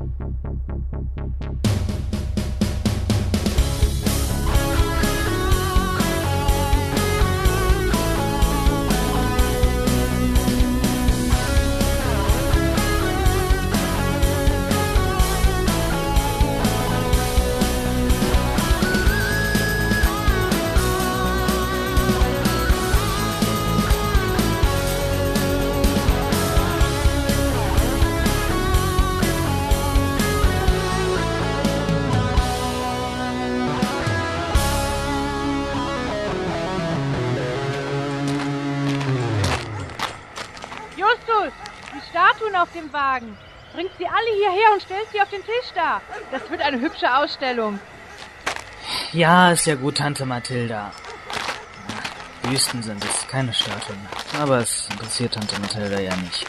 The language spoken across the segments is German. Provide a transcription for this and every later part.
Justus, die Statuen auf dem Wagen. Bringt sie alle hierher und stellt sie auf den Tisch da. Das wird eine hübsche Ausstellung. Ja, ist ja gut, Tante Mathilda. Büsten sind es, keine Statuen. Aber es interessiert Tante Mathilda ja nicht.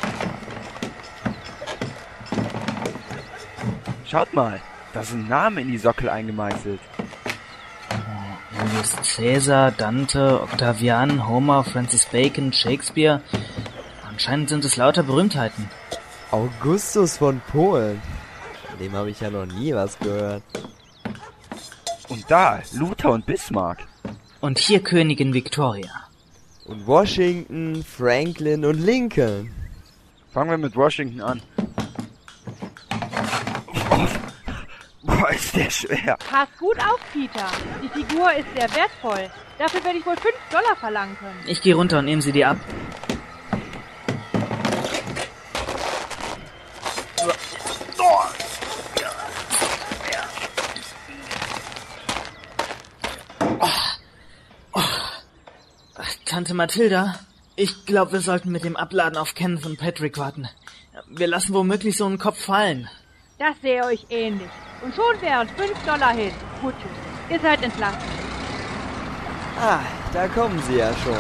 Schaut mal, da sind Namen in die Sockel eingemeißelt. Julius Caesar, Dante, Octavian, Homer, Francis Bacon, Shakespeare. Anscheinend sind es lauter Berühmtheiten. Augustus von Polen. Von dem habe ich ja noch nie was gehört. Und da, Luther und Bismarck. Und hier Königin Victoria. Und Washington, Franklin und Lincoln. Fangen wir mit Washington an. Boah, ist der schwer. Pass gut auf, Peter. Die Figur ist sehr wertvoll. Dafür werde ich wohl $5 verlangen können. Ich gehe runter und nehme sie dir ab. Tante Mathilda, ich glaube, wir sollten mit dem Abladen auf Kenneth und Patrick warten. Wir lassen womöglich so einen Kopf fallen. Das sehe euch ähnlich. Und schon wären $5 hin. Gut, tschüss. Ihr seid entlassen. Ah, da kommen sie ja schon.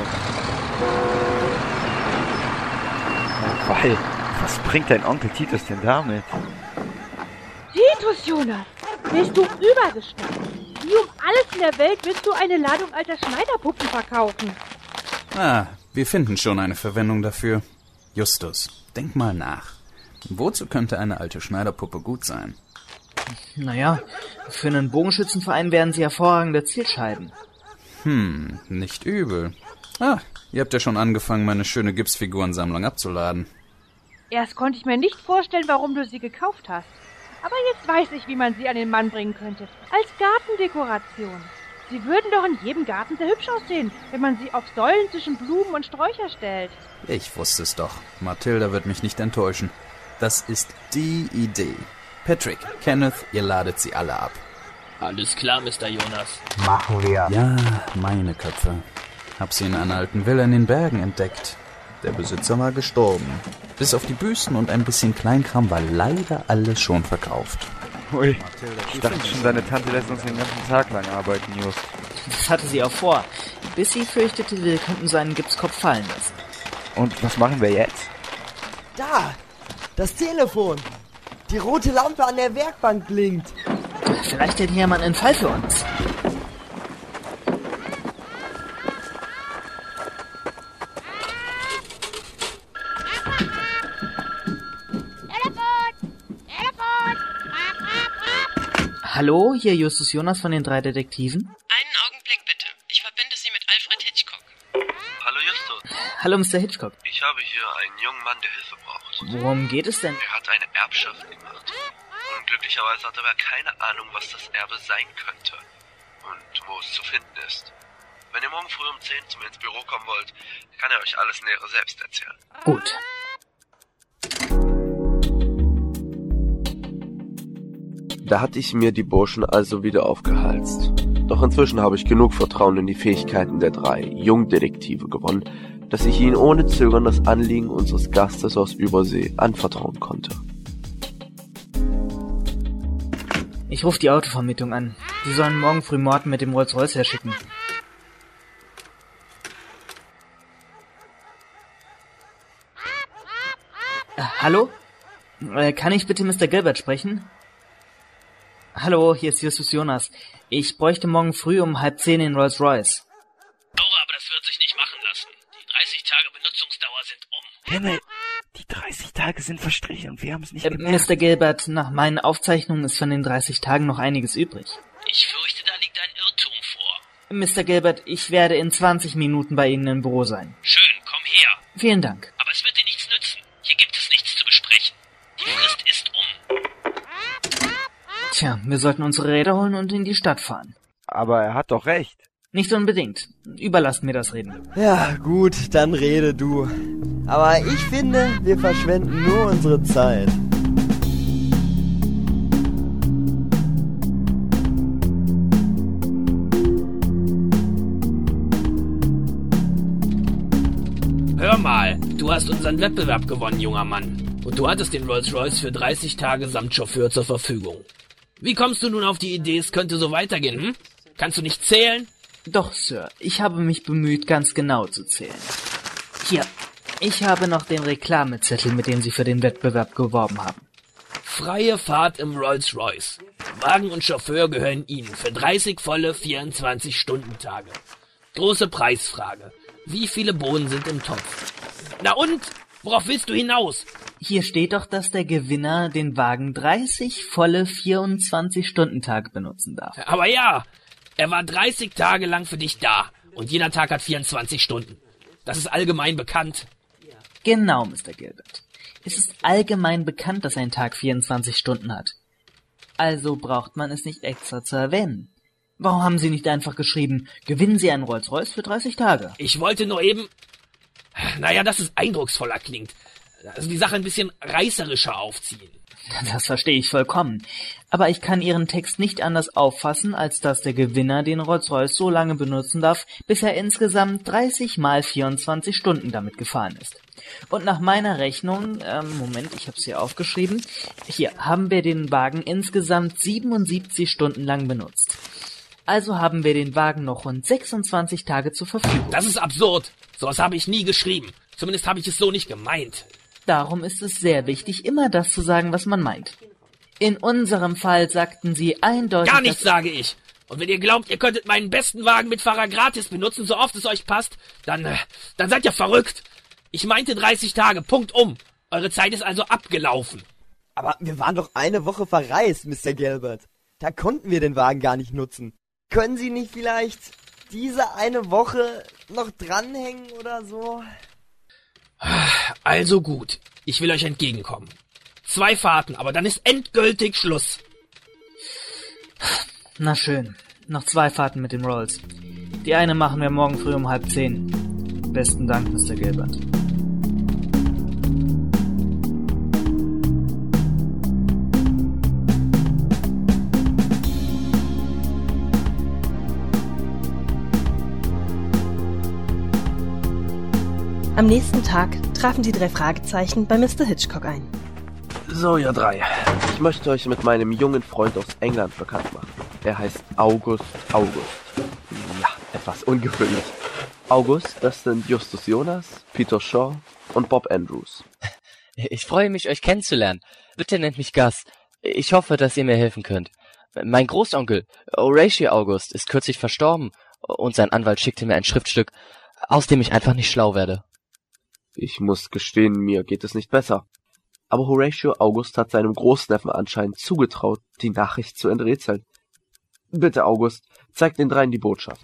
Weil, was bringt dein Onkel Titus denn damit? Titus, Jonas, bist du übergestanden? Wie um alles in der Welt willst du eine Ladung alter Schneiderpuppen verkaufen? Ah, wir finden schon eine Verwendung dafür. Justus, denk mal nach. Wozu könnte eine alte Schneiderpuppe gut sein? Naja, für einen Bogenschützenverein wären sie hervorragende Zielscheiben. Nicht übel. Ah, ihr habt ja schon angefangen, meine schöne Gipsfigurensammlung abzuladen. Erst konnte ich mir nicht vorstellen, warum du sie gekauft hast. Aber jetzt weiß ich, wie man sie an den Mann bringen könnte. Als Gartendekoration. Sie würden doch in jedem Garten sehr hübsch aussehen, wenn man sie auf Säulen zwischen Blumen und Sträucher stellt. Ich wusste es doch. Mathilda wird mich nicht enttäuschen. Das ist die Idee. Patrick, Kenneth, ihr ladet sie alle ab. Alles klar, Mr. Jonas. Machen wir. Ja, meine Köpfe. Hab sie in einer alten Villa in den Bergen entdeckt. Der Besitzer war gestorben. Bis auf die Büsten und ein bisschen Kleinkram war leider alles schon verkauft. Ui, ich dachte schon, deine Tante lässt uns den ganzen Tag lang arbeiten, Just. Das hatte sie auch vor, bis sie fürchtete, wir könnten so einen Gipskopf fallen lassen. Und was machen wir jetzt? Da! Das Telefon! Die rote Lampe an der Werkbank blinkt. Vielleicht hätte jemand einen Fall für uns. Hallo, hier Justus Jonas von den 3 Detektiven. Einen Augenblick bitte. Ich verbinde Sie mit Alfred Hitchcock. Hallo Justus. Hallo, Mr. Hitchcock. Ich habe hier einen jungen Mann, der Hilfe braucht. Worum geht es denn? Er hat eine Erbschaft gemacht. Unglücklicherweise hat er aber keine Ahnung, was das Erbe sein könnte. Und wo es zu finden ist. Wenn ihr morgen früh um 10 zu mir ins Büro kommen wollt, kann er euch alles Nähere selbst erzählen. Gut. Da hatte ich mir die Burschen also wieder aufgehalst. Doch inzwischen habe ich genug Vertrauen in die Fähigkeiten der 3 Jungdetektive gewonnen, dass ich ihnen ohne Zögern das Anliegen unseres Gastes aus Übersee anvertrauen konnte. Ich rufe die Autovermietung an. Sie sollen morgen früh Morten mit dem Rolls-Royce herschicken. Hallo? Kann ich bitte Mr. Gilbert sprechen? Hallo, hier ist Justus Jonas. Ich bräuchte morgen früh um 9:30 den Rolls-Royce. Aura, aber das wird sich nicht machen lassen. Die 30 Tage Benutzungsdauer sind um. Himmel, die 30 Tage Tage sind verstrichen und wir haben es nicht gemerkt. Mr. Gilbert, nach meinen Aufzeichnungen ist von den 30 Tagen noch einiges übrig. Ich fürchte, da liegt ein Irrtum vor. Mr. Gilbert, ich werde in 20 Minuten bei Ihnen im Büro sein. Schön, komm her. Vielen Dank. Aber es wird dir nichts nützen. Hier gibt es nichts zu besprechen. Die Frist ist um. Tja, wir sollten unsere Räder holen und in die Stadt fahren. Aber er hat doch recht. Nicht unbedingt. Überlasst mir das Reden. Ja, gut, dann rede du. Aber ich finde, wir verschwenden nur unsere Zeit. Hör mal, du hast unseren Wettbewerb gewonnen, junger Mann. Und du hattest den Rolls-Royce für 30 Tage samt Chauffeur zur Verfügung. Wie kommst du nun auf die Idee, es könnte so weitergehen, hm? Kannst du nicht zählen? Doch, Sir, ich habe mich bemüht, ganz genau zu zählen. Hier, ich habe noch den Reklamezettel, mit dem Sie für den Wettbewerb geworben haben. Freie Fahrt im Rolls-Royce. Wagen und Chauffeur gehören Ihnen für 30 volle 24-Stunden-Tage. Große Preisfrage. Wie viele Bohnen sind im Topf? Na und? Worauf willst du hinaus? Hier steht doch, dass der Gewinner den Wagen 30 volle 24-Stunden-Tage benutzen darf. Aber ja, er war 30 Tage lang für dich da. Und jeder Tag hat 24 Stunden. Das ist allgemein bekannt. Genau, Mr. Gilbert. Es ist allgemein bekannt, dass ein Tag 24 Stunden hat. Also braucht man es nicht extra zu erwähnen. Warum haben Sie nicht einfach geschrieben, gewinnen Sie einen Rolls-Royce für 30 Tage? Ich wollte nur eben... Naja, dass es eindrucksvoller klingt. Also die Sache ein bisschen reißerischer aufziehen. Das verstehe ich vollkommen. Aber ich kann Ihren Text nicht anders auffassen, als dass der Gewinner den Rolls-Royce so lange benutzen darf, bis er insgesamt 30 mal 24 Stunden damit gefahren ist. Und nach meiner Rechnung, Moment, ich habe es hier aufgeschrieben, hier haben wir den Wagen insgesamt 77 Stunden lang benutzt. Also haben wir den Wagen noch rund 26 Tage zur Verfügung. Das ist absurd. Sowas habe ich nie geschrieben. Zumindest habe ich es so nicht gemeint. Darum ist es sehr wichtig, immer das zu sagen, was man meint. In unserem Fall sagten Sie eindeutig... Gar nichts sage ich. Und wenn ihr glaubt, ihr könntet meinen besten Wagen mit Fahrer gratis benutzen, so oft es euch passt, dann seid ihr verrückt. Ich meinte 30 Tage, Punkt um. Eure Zeit ist also abgelaufen. Aber wir waren doch eine Woche verreist, Mr. Gilbert. Da konnten wir den Wagen gar nicht nutzen. Können Sie nicht vielleicht diese eine Woche noch dranhängen oder so? Also gut, ich will euch entgegenkommen. 2 Fahrten, aber dann ist endgültig Schluss. Na schön, noch 2 Fahrten mit dem Rolls. Die eine machen wir morgen früh um 9:30. Besten Dank, Mr. Gilbert. Am nächsten Tag trafen die 3 Fragezeichen bei Mr. Hitchcock ein. So, ihr 3. Ich möchte euch mit meinem jungen Freund aus England bekannt machen. Er heißt August. Ja, etwas ungewöhnlich. August, das sind Justus Jonas, Peter Shaw und Bob Andrews. Ich freue mich, euch kennenzulernen. Bitte nennt mich Gus. Ich hoffe, dass ihr mir helfen könnt. Mein Großonkel, Horatio August, ist kürzlich verstorben und sein Anwalt schickte mir ein Schriftstück, aus dem ich einfach nicht schlau werde. Ich muss gestehen, mir geht es nicht besser. Aber Horatio August hat seinem Großneffen anscheinend zugetraut, die Nachricht zu enträtseln. Bitte, August, zeig den 3 die Botschaft.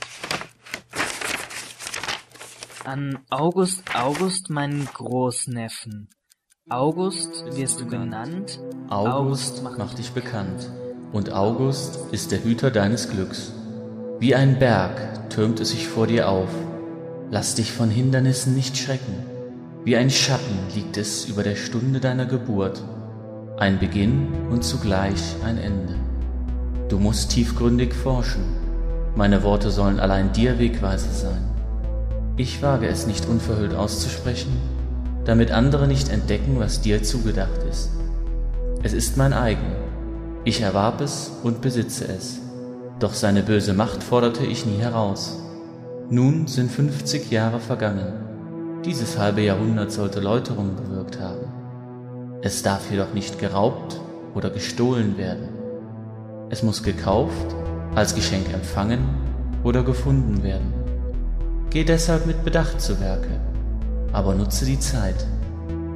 An August, meinen Großneffen. August wirst du genannt. August macht dich bekannt. Und August ist der Hüter deines Glücks. Wie ein Berg türmt es sich vor dir auf. Lass dich von Hindernissen nicht schrecken. Wie ein Schatten liegt es über der Stunde deiner Geburt. Ein Beginn und zugleich ein Ende. Du musst tiefgründig forschen. Meine Worte sollen allein dir Wegweiser sein. Ich wage es nicht unverhüllt auszusprechen, damit andere nicht entdecken, was dir zugedacht ist. Es ist mein eigen. Ich erwarb es und besitze es. Doch seine böse Macht forderte ich nie heraus. Nun sind 50 Jahre vergangen. Dieses halbe Jahrhundert sollte Läuterung bewirkt haben. Es darf jedoch nicht geraubt oder gestohlen werden. Es muss gekauft, als Geschenk empfangen oder gefunden werden. Geh deshalb mit Bedacht zu Werke, aber nutze die Zeit.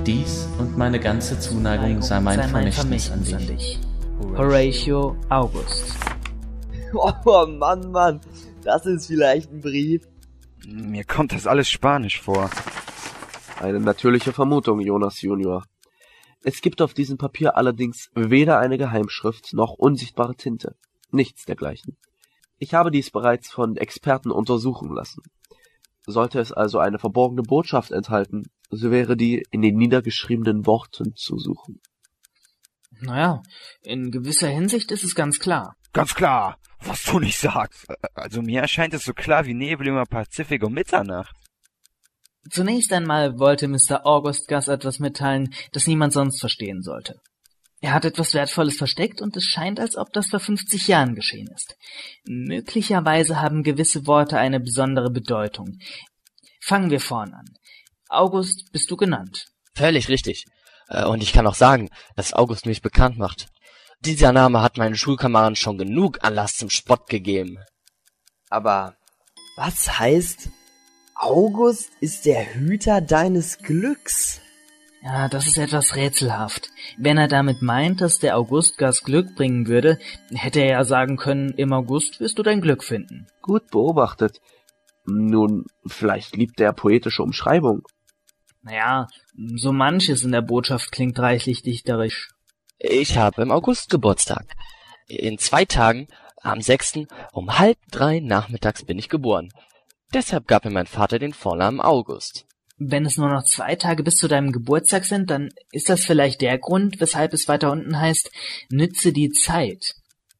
Dies und meine ganze Zuneigung sei mein Vermächtnis an dich. Horatio August. Oh Mann, das ist vielleicht ein Brief. Mir kommt das alles spanisch vor. Eine natürliche Vermutung, Jonas Junior. Es gibt auf diesem Papier allerdings weder eine Geheimschrift noch unsichtbare Tinte. Nichts dergleichen. Ich habe dies bereits von Experten untersuchen lassen. Sollte es also eine verborgene Botschaft enthalten, so wäre die in den niedergeschriebenen Worten zu suchen. Naja, in gewisser Hinsicht ist es ganz klar. Ganz klar, was du nicht sagst. Also mir erscheint es so klar wie Nebel über Pazifik um Mitternacht. Zunächst einmal wollte Mr. August Gus etwas mitteilen, das niemand sonst verstehen sollte. Er hat etwas Wertvolles versteckt und es scheint, als ob das vor 50 Jahren geschehen ist. Möglicherweise haben gewisse Worte eine besondere Bedeutung. Fangen wir vorn an. August bist du genannt. Völlig richtig. Und ich kann auch sagen, dass August mich bekannt macht. Dieser Name hat meinen Schulkameraden schon genug Anlass zum Spott gegeben. Aber was heißt, August ist der Hüter deines Glücks? Ja, das ist etwas rätselhaft. Wenn er damit meint, dass der August Gus Glück bringen würde, hätte er ja sagen können, im August wirst du dein Glück finden. Gut beobachtet. Nun, vielleicht liebt er poetische Umschreibung. Naja, so manches in der Botschaft klingt reichlich dichterisch. Ich habe im August Geburtstag. In 2 Tagen, am 6. um 2:30 nachmittags bin ich geboren. Deshalb gab mir mein Vater den Vornamen August. Wenn es nur noch 2 Tage bis zu deinem Geburtstag sind, dann ist das vielleicht der Grund, weshalb es weiter unten heißt, nütze die Zeit.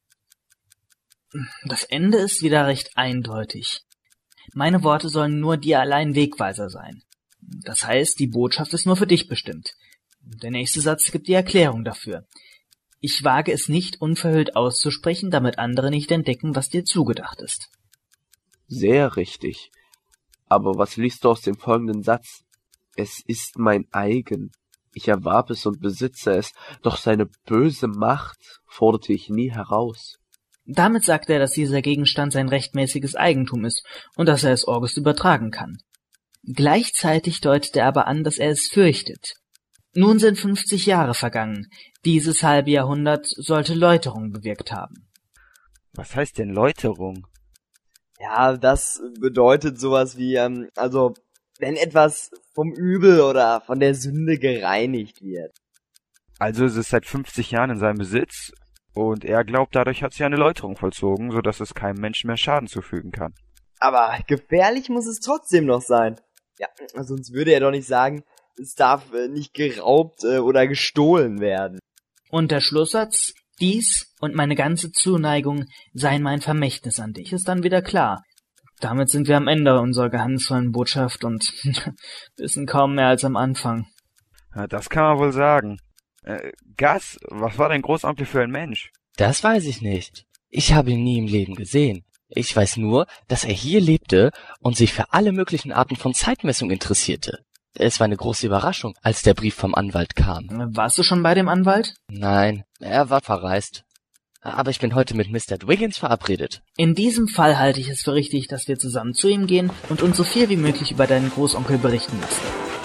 Das Ende ist wieder recht eindeutig. Meine Worte sollen nur dir allein Wegweiser sein. Das heißt, die Botschaft ist nur für dich bestimmt. Der nächste Satz gibt die Erklärung dafür. Ich wage es nicht, unverhüllt auszusprechen, damit andere nicht entdecken, was dir zugedacht ist. Sehr richtig. Aber was liest du aus dem folgenden Satz? Es ist mein eigen. Ich erwarb es und besitze es, doch seine böse Macht forderte ich nie heraus. Damit sagt er, dass dieser Gegenstand sein rechtmäßiges Eigentum ist und dass er es August übertragen kann. Gleichzeitig deutet er aber an, dass er es fürchtet. Nun sind 50 Jahre vergangen. Dieses halbe Jahrhundert sollte Läuterung bewirkt haben. Was heißt denn Läuterung? Ja, das bedeutet sowas wie, also, wenn etwas vom Übel oder von der Sünde gereinigt wird. Also ist es seit 50 Jahren in seinem Besitz und er glaubt, dadurch hat sich eine Läuterung vollzogen, sodass es keinem Menschen mehr Schaden zufügen kann. Aber gefährlich muss es trotzdem noch sein. Ja, sonst würde er doch nicht sagen, es darf nicht geraubt oder gestohlen werden. Und der Schlusssatz, dies und meine ganze Zuneigung seien mein Vermächtnis an dich, ist dann wieder klar. Damit sind wir am Ende unserer geheimnisvollen Botschaft und wissen kaum mehr als am Anfang. Ja, das kann man wohl sagen. Gus, was war dein Großonkel für ein Mensch? Das weiß ich nicht. Ich habe ihn nie im Leben gesehen. Ich weiß nur, dass er hier lebte und sich für alle möglichen Arten von Zeitmessung interessierte. Es war eine große Überraschung, als der Brief vom Anwalt kam. Warst du schon bei dem Anwalt? Nein, er war verreist. Aber ich bin heute mit Mr. Dwiggins verabredet. In diesem Fall halte ich es für richtig, dass wir zusammen zu ihm gehen und uns so viel wie möglich über deinen Großonkel berichten lassen.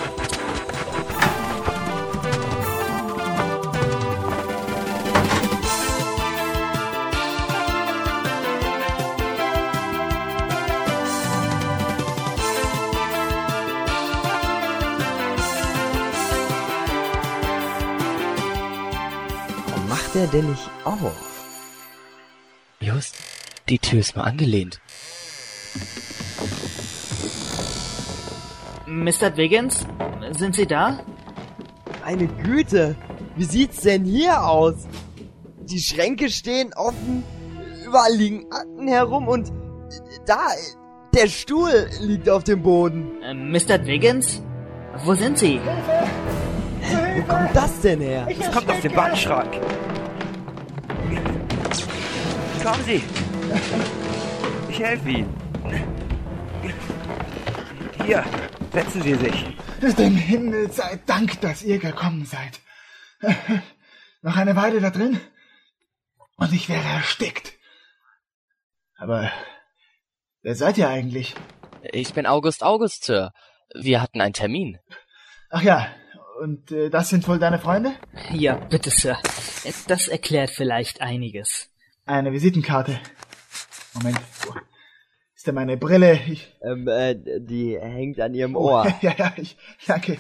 Macht er denn nicht auf? Just, die Tür ist nur angelehnt. Mr. Dwiggins, sind Sie da? Meine Güte, wie sieht's denn hier aus? Die Schränke stehen offen, überall liegen Akten herum und da, der Stuhl liegt auf dem Boden. Mr. Dwiggins? Wo sind Sie? Wo kommt das denn her? Das kommt aus dem Wandschrank. Kommen Sie. Ich helfe Ihnen. Hier, setzen Sie sich. Dem Himmel sei Dank, dass ihr gekommen seid. Noch eine Weile da drin und ich wäre erstickt. Aber wer seid ihr eigentlich? Ich bin August, Sir. Wir hatten einen Termin. Ach ja, Und das sind wohl deine Freunde? Ja, bitte, Sir. Das erklärt vielleicht einiges. Eine Visitenkarte. Moment. Ist da meine Brille? Die hängt an ihrem Ohr. Ja, danke.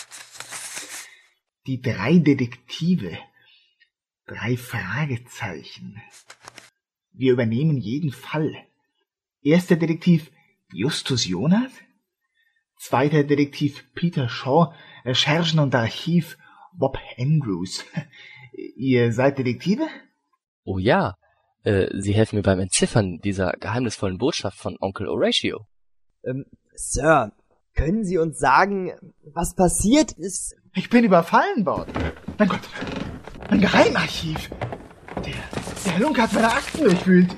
Die 3 Detektive. 3 Fragezeichen. Wir übernehmen jeden Fall. Erster Detektiv Justus Jonas. Zweiter Detektiv Peter Shaw, Recherchen und Archiv Bob Andrews. Ihr seid Detektive? Oh ja, Sie helfen mir beim Entziffern dieser geheimnisvollen Botschaft von Onkel Horatio. Sir, können Sie uns sagen, was passiert ist? Ich bin überfallen worden. Mein Gott, ein Geheimarchiv. Der Halunke hat meine Akten durchwühlt.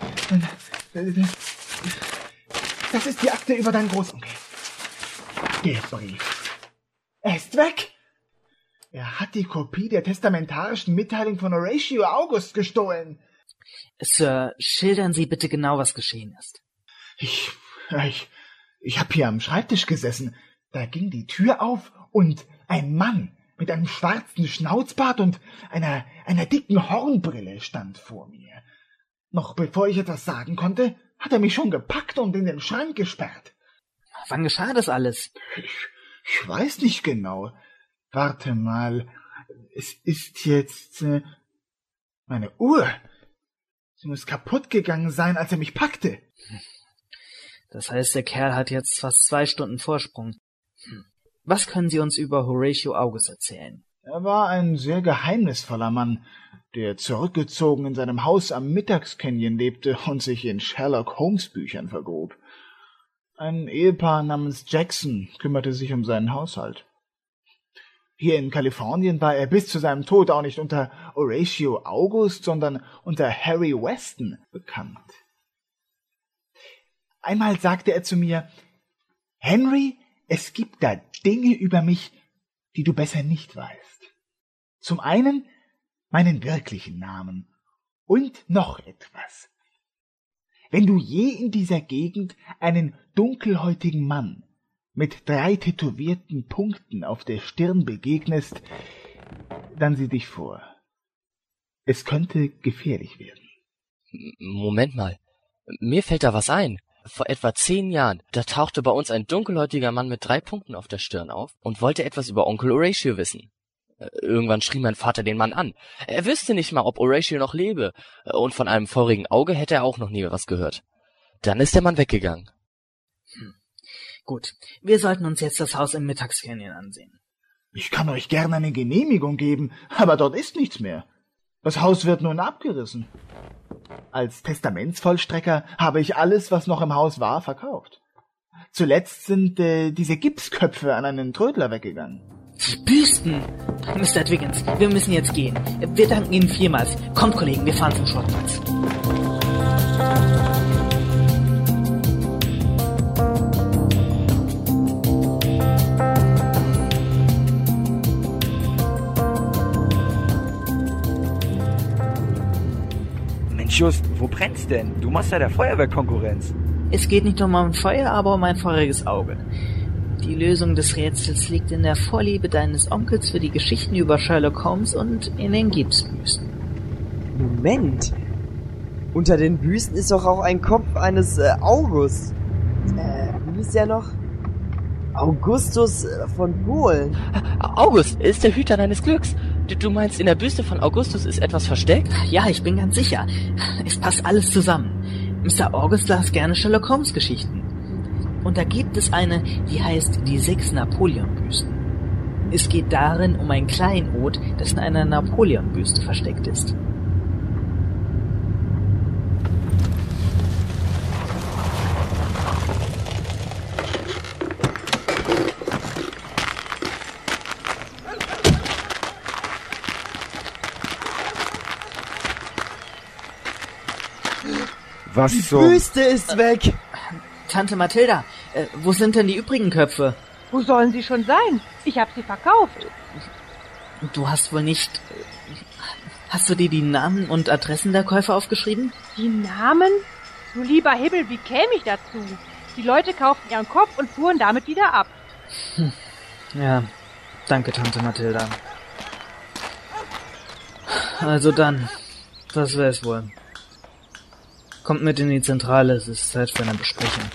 Das ist die Akte über deinen Großonkel. Der Brief. Er ist weg. Er hat die Kopie der testamentarischen Mitteilung von Horatio August gestohlen. Sir, schildern Sie bitte genau, was geschehen ist. Ich hab hier am Schreibtisch gesessen. Da ging die Tür auf und ein Mann mit einem schwarzen Schnauzbart und einer dicken Hornbrille stand vor mir. Noch bevor ich etwas sagen konnte, hat er mich schon gepackt und in den Schrank gesperrt. Wann geschah das alles? Ich weiß nicht genau. Warte mal. Es ist jetzt meine Uhr. Sie muss kaputt gegangen sein, als er mich packte. Das heißt, der Kerl hat jetzt fast 2 Stunden Vorsprung. Was können Sie uns über Horatio August erzählen? Er war ein sehr geheimnisvoller Mann, der zurückgezogen in seinem Haus am Mittagscanyon lebte und sich in Sherlock Holmes Büchern vergrub. Ein Ehepaar namens Jackson kümmerte sich um seinen Haushalt. Hier in Kalifornien war er bis zu seinem Tod auch nicht unter Horatio August, sondern unter Harry Weston bekannt. Einmal sagte er zu mir, »Henry, es gibt da Dinge über mich, die du besser nicht weißt. Zum einen meinen wirklichen Namen und noch etwas. Wenn du je in dieser Gegend einen dunkelhäutigen Mann mit 3 tätowierten Punkten auf der Stirn begegnest, dann sieh dich vor. Es könnte gefährlich werden.« Moment mal, mir fällt da was ein. Vor etwa 10 Jahren, da tauchte bei uns ein dunkelhäutiger Mann mit 3 Punkten auf der Stirn auf und wollte etwas über Onkel Horatio wissen. Irgendwann schrie mein Vater den Mann an. Er wüsste nicht mal, ob Horatio noch lebe, und von einem feurigen Auge hätte er auch noch nie was gehört. Dann ist der Mann weggegangen. Gut, wir sollten uns jetzt das Haus im Mittagscanyon ansehen. Ich kann euch gerne eine Genehmigung geben, aber dort ist nichts mehr. Das Haus wird nun abgerissen. Als Testamentsvollstrecker habe ich alles, was noch im Haus war, verkauft. Zuletzt sind diese Gipsköpfe an einen Trödler weggegangen. Die Büsten! Mr. Dwiggins, wir müssen jetzt gehen. Wir danken Ihnen vielmals. Kommt, Kollegen, wir fahren zum Schrottplatz. Mensch, Just, wo brennt's denn? Du machst ja der Feuerwehrkonkurrenz. Es geht nicht um ein Feuer, aber um ein feuriges Auge. Die Lösung des Rätsels liegt in der Vorliebe deines Onkels für die Geschichten über Sherlock Holmes und in den Gipsbüsten. Moment. Unter den Büsten ist doch auch ein Kopf eines August. Wie hieß der noch? Augustus von Polen. August ist der Hüter deines Glücks. Du meinst, in der Büste von Augustus ist etwas versteckt? Ja, ich bin ganz sicher. Es passt alles zusammen. Mr. August las gerne Sherlock Holmes Geschichten. Und da gibt es eine, die heißt die 6 Napoleon-Büsten. Es geht darin um ein Kleinod, das in einer Napoleon-Büste versteckt ist. Was die so? Büste ist weg! Tante Mathilda, wo sind denn die übrigen Köpfe? Wo sollen sie schon sein? Ich habe sie verkauft. Du hast wohl nicht... Hast du dir die Namen und Adressen der Käufer aufgeschrieben? Die Namen? Du lieber Himmel, wie käme ich dazu? Die Leute kauften ihren Kopf und fuhren damit wieder ab. Ja, Danke, Tante Mathilda. Also dann, das wär's wohl. Kommt mit in die Zentrale, es ist Zeit für eine Besprechung.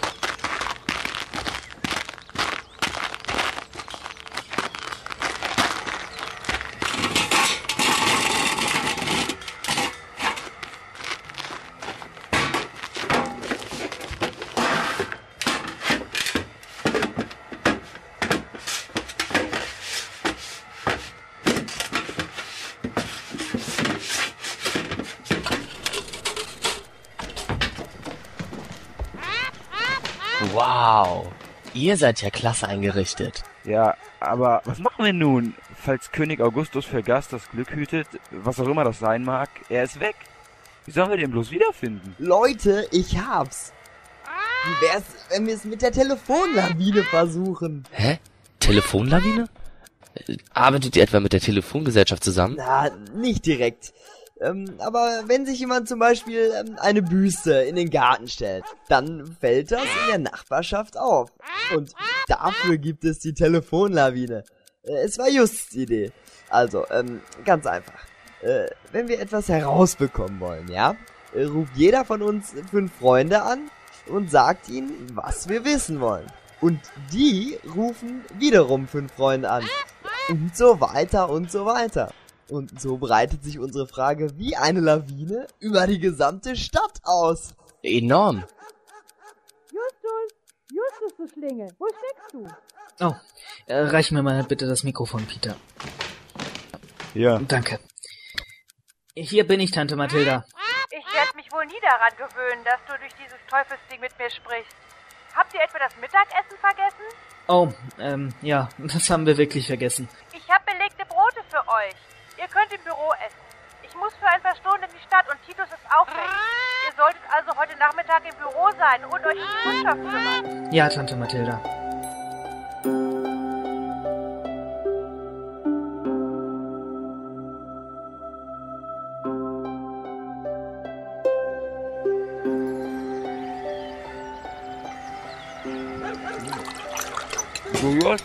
Wow, ihr seid ja klasse eingerichtet. Ja, aber was machen wir nun? Falls König Augustus für Gast das Glück hütet, was auch immer das sein mag, er ist weg. Wie sollen wir den bloß wiederfinden? Leute, ich hab's. Wie wär's, wenn wir es mit der Telefonlawine versuchen? Hä? Telefonlawine? Arbeitet ihr etwa mit der Telefongesellschaft zusammen? Na, nicht direkt. Aber wenn sich jemand zum Beispiel eine Büste in den Garten stellt, dann fällt das in der Nachbarschaft auf. Und dafür gibt es die Telefonlawine. Es war Justs Idee. Also, ganz einfach. Wenn wir etwas herausbekommen wollen, ja, ruft jeder von uns 5 Freunde an und sagt ihnen, was wir wissen wollen. Und die rufen wiederum 5 Freunde an. Und so weiter und so weiter. Und so breitet sich unsere Frage wie eine Lawine über die gesamte Stadt aus. Enorm. Justus, du Schlinge, wo steckst du? Oh, reich mir mal bitte das Mikrofon, Peter. Ja. Danke. Hier bin ich, Tante Mathilda. Ich werde mich wohl nie daran gewöhnen, dass du durch dieses Teufelsding mit mir sprichst. Habt ihr etwa das Mittagessen vergessen? Oh, ja, das haben wir wirklich vergessen. Ich habe belegte Brote für euch. Ihr könnt im Büro essen. Ich muss für ein paar Stunden in die Stadt und Titus ist auch weg. Ihr solltet also heute Nachmittag im Büro sein und euch um die Kundschaft kümmern. Ja, Tante Mathilda. Julius,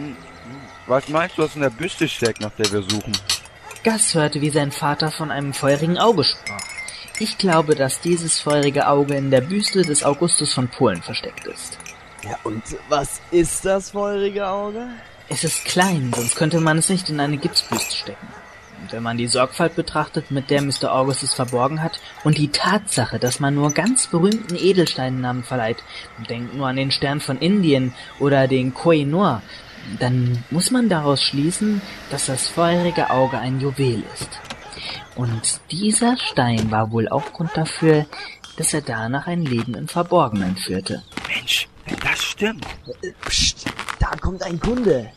was meinst du, was in der Büste steckt, nach der wir suchen? Gus hörte, wie sein Vater von einem feurigen Auge sprach. Ich glaube, dass dieses feurige Auge in der Büste des Augustus von Polen versteckt ist. Ja, und was ist das feurige Auge? Es ist klein, sonst könnte man es nicht in eine Gipsbüste stecken. Und wenn man die Sorgfalt betrachtet, mit der Mr. August es verborgen hat, und die Tatsache, dass man nur ganz berühmten Edelsteinen Namen verleiht, denkt nur an den Stern von Indien oder den Koh-i-Noor, dann muss man daraus schließen, dass das feurige Auge ein Juwel ist. Und dieser Stein war wohl auch Grund dafür, dass er danach ein Leben im Verborgenen führte. Mensch, wenn das stimmt. Psst, da kommt ein Kunde.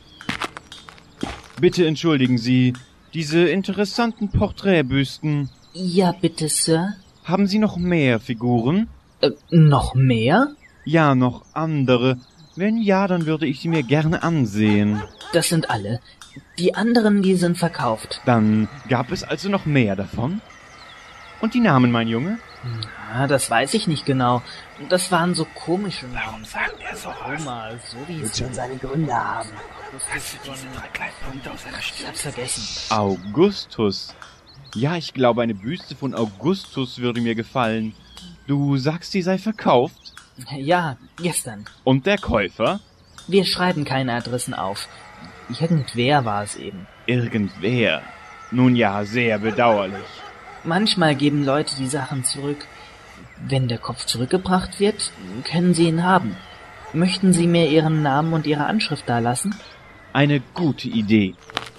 Bitte entschuldigen Sie, diese interessanten Porträtbüsten. Ja, bitte, Sir. Haben Sie noch mehr Figuren? Noch mehr? Ja, noch andere. Wenn ja, dann würde ich sie mir gerne ansehen. Das sind alle. Die anderen, die sind verkauft. Dann gab es also noch mehr davon? Und die Namen, mein Junge? Na, das weiß ich nicht genau. Das waren so komische Namen. Warum sagt er so Roma, sowieso. Wird schon seine Gründe haben. Hast du diese 3 kleinen Punkte auf seiner Stirn? Ich hab's vergessen. Augustus. Ja, ich glaube, eine Büste von Augustus würde mir gefallen. Du sagst, sie sei verkauft? Ja, gestern. Und der Käufer? Wir schreiben keine Adressen auf. Irgendwer war es eben. Irgendwer? Nun ja, sehr bedauerlich. Manchmal geben Leute die Sachen zurück. Wenn der Kopf zurückgebracht wird, können Sie ihn haben. Möchten Sie mir Ihren Namen und Ihre Anschrift dalassen? Eine gute Idee.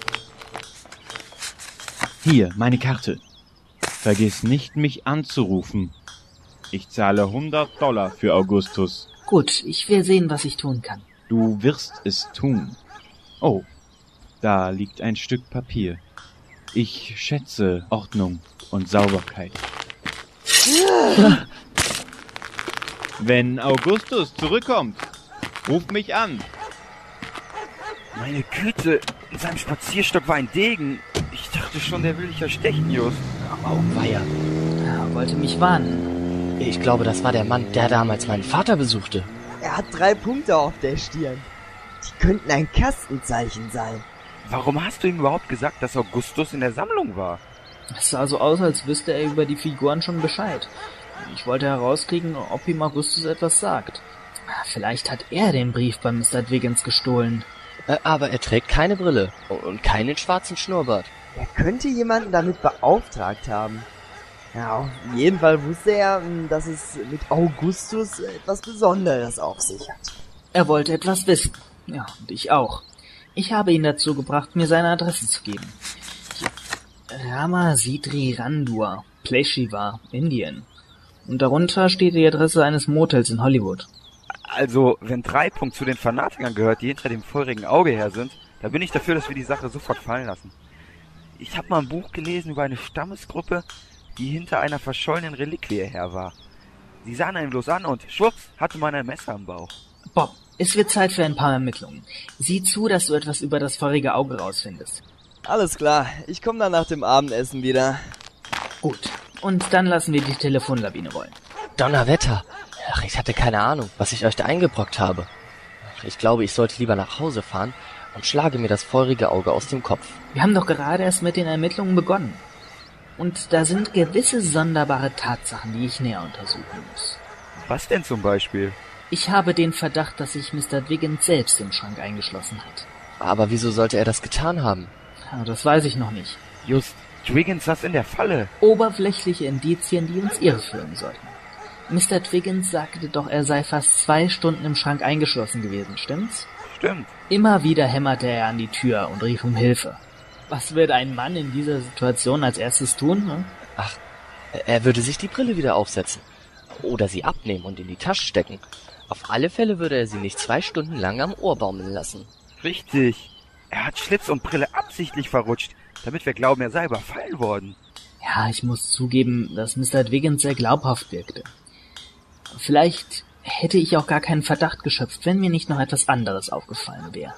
Hier, meine Karte. Vergiss nicht, mich anzurufen. Ich zahle $100 für Augustus. Gut, ich will sehen, was ich tun kann. Du wirst es tun. Oh, da liegt ein Stück Papier. Ich schätze Ordnung und Sauberkeit. Wenn Augustus zurückkommt, ruf mich an. Meine Güte, in seinem Spazierstock war ein Degen. Ich dachte schon, der will dich erstechen, Just. Augenweier. Er wollte mich warnen. Ich glaube, das war der Mann, der damals meinen Vater besuchte. Er hat 3 Punkte auf der Stirn. Die könnten ein Kastenzeichen sein. Warum hast du ihm überhaupt gesagt, dass Augustus in der Sammlung war? Es sah so aus, als wüsste er über die Figuren schon Bescheid. Ich wollte herauskriegen, ob ihm Augustus etwas sagt. Vielleicht hat er den Brief bei Mr. Dwiggins gestohlen. Aber er trägt keine Brille und keinen schwarzen Schnurrbart. Er könnte jemanden damit beauftragt haben. Ja, auf jeden Fall wusste er, dass es mit Augustus etwas Besonderes auf sich hat. Er wollte etwas wissen. Ja, und ich auch. Ich habe ihn dazu gebracht, mir seine Adresse zu geben. Ramasidri Randur, Pleshiva, Indien. Und darunter steht die Adresse eines Motels in Hollywood. Also, wenn Dreipunkt zu den Fanatikern gehört, die hinter dem feurigen Auge her sind, da bin ich dafür, dass wir die Sache sofort fallen lassen. Ich habe mal ein Buch gelesen über eine Stammesgruppe, die hinter einer verschollenen Reliquie her war. Sie sahen einen bloß an und schwupps, hatte man ein Messer im Bauch. Bob, es wird Zeit für ein paar Ermittlungen. Sieh zu, dass du etwas über das feurige Auge rausfindest. Alles klar, ich komme dann nach dem Abendessen wieder. Gut, und dann lassen wir die Telefonlawine rollen. Donnerwetter! Ach, ich hatte keine Ahnung, was ich euch da eingebrockt habe. Ach, ich glaube, ich sollte lieber nach Hause fahren und schlage mir das feurige Auge aus dem Kopf. Wir haben doch gerade erst mit den Ermittlungen begonnen. Und da sind gewisse sonderbare Tatsachen, die ich näher untersuchen muss. Was denn zum Beispiel? Ich habe den Verdacht, dass sich Mr. Dwiggins selbst im Schrank eingeschlossen hat. Aber wieso sollte er das getan haben? Ja, das weiß ich noch nicht. Just, Dwiggins saß in der Falle. Oberflächliche Indizien, die uns irreführen sollten. Mr. Dwiggins sagte doch, er sei fast 2 Stunden im Schrank eingeschlossen gewesen, stimmt's? Stimmt. Immer wieder hämmerte er an die Tür und rief um Hilfe. Was wird ein Mann in dieser Situation als erstes tun? Hm? Ach, er würde sich die Brille wieder aufsetzen. Oder sie abnehmen und in die Tasche stecken. Auf alle Fälle würde er sie nicht 2 Stunden lang am Ohr baumeln lassen. Richtig. Er hat Schlips und Brille absichtlich verrutscht, damit wir glauben, er sei überfallen worden. Ja, ich muss zugeben, dass Mr. Dwiggins sehr glaubhaft wirkte. Vielleicht hätte ich auch gar keinen Verdacht geschöpft, wenn mir nicht noch etwas anderes aufgefallen wäre.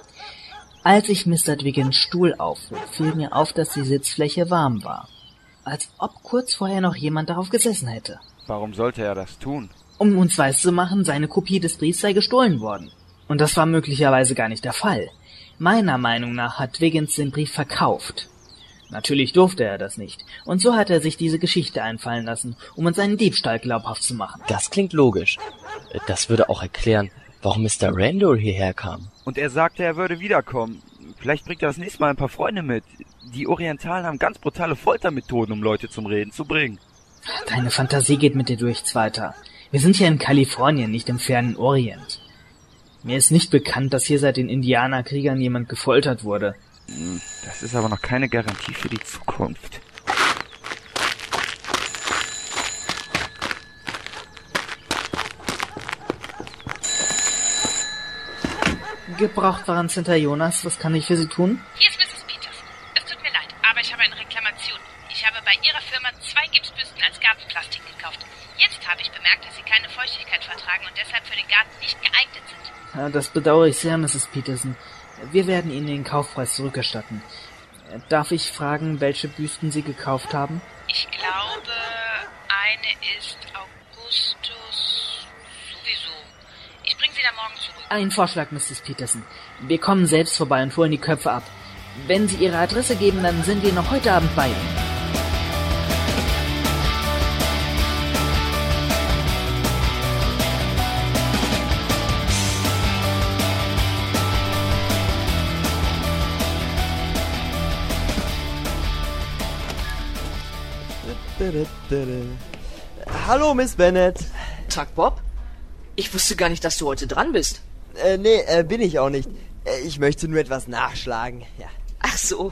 Als ich Mr. Dwiggins Stuhl aufhob, fiel mir auf, dass die Sitzfläche warm war. Als ob kurz vorher noch jemand darauf gesessen hätte. Warum sollte er das tun? Um uns weiszumachen, seine Kopie des Briefs sei gestohlen worden. Und das war möglicherweise gar nicht der Fall. Meiner Meinung nach hat Dwiggins den Brief verkauft. Natürlich durfte er das nicht. Und so hat er sich diese Geschichte einfallen lassen, um uns seinen Diebstahl glaubhaft zu machen. Das klingt logisch. Das würde auch erklären, warum Mr. Randor hierher kam. Und er sagte, er würde wiederkommen. Vielleicht bringt er das nächste Mal ein paar Freunde mit. Die Orientalen haben ganz brutale Foltermethoden, um Leute zum Reden zu bringen. Deine Fantasie geht mit dir durch, Zweiter. Wir sind hier in Kalifornien, nicht im fernen Orient. Mir ist nicht bekannt, dass hier seit den Indianerkriegern jemand gefoltert wurde. Das ist aber noch keine Garantie für die Zukunft. Gebrauchtwarencenter Jonas, was kann ich für Sie tun? Hier ist Mrs. Peterson. Es tut mir leid, aber ich habe eine Reklamation. Ich habe bei Ihrer Firma 2 Gipsbüsten als Gartenplastik gekauft. Jetzt habe ich bemerkt, dass sie keine Feuchtigkeit vertragen und deshalb für den Garten nicht geeignet sind. Ja, das bedauere ich sehr, Mrs. Peterson. Wir werden Ihnen den Kaufpreis zurückerstatten. Darf ich fragen, welche Büsten Sie gekauft haben? Ich glaube, eine ist Augustus sowieso. Ich bringe sie dann morgen zurück. Ein Vorschlag, Mrs. Peterson. Wir kommen selbst vorbei und holen die Köpfe ab. Wenn Sie Ihre Adresse geben, dann sind wir noch heute Abend bei Ihnen. Hallo, Miss Bennet. Tag, Bob. Ich wusste gar nicht, dass du heute dran bist. Nee, bin ich auch nicht. Ich möchte nur etwas nachschlagen, ja. Ach so.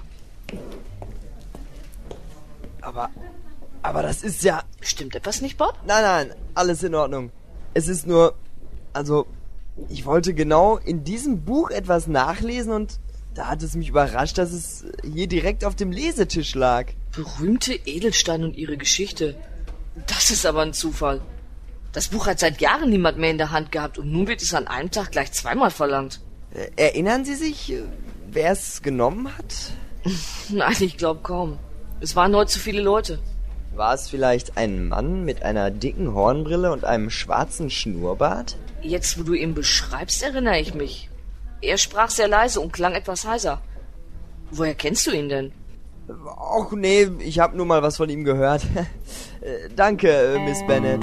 Aber das ist ja... Stimmt etwas nicht, Bob? Nein, alles in Ordnung. Es ist nur... Also, ich wollte genau in diesem Buch etwas nachlesen und da hat es mich überrascht, dass es hier direkt auf dem Lesetisch lag. Berühmte Edelsteine und ihre Geschichte. Das ist aber ein Zufall. Das Buch hat seit Jahren niemand mehr in der Hand gehabt und nun wird es an einem Tag gleich 2-mal verlangt. Erinnern Sie sich, wer es genommen hat? Nein, ich glaube kaum. Es waren heute zu viele Leute. War es vielleicht ein Mann mit einer dicken Hornbrille und einem schwarzen Schnurrbart? Jetzt, wo du ihn beschreibst, erinnere ich mich. Er sprach sehr leise und klang etwas heiser. Woher kennst du ihn denn? Och nee, ich hab nur mal was von ihm gehört. Danke, Miss Bennet.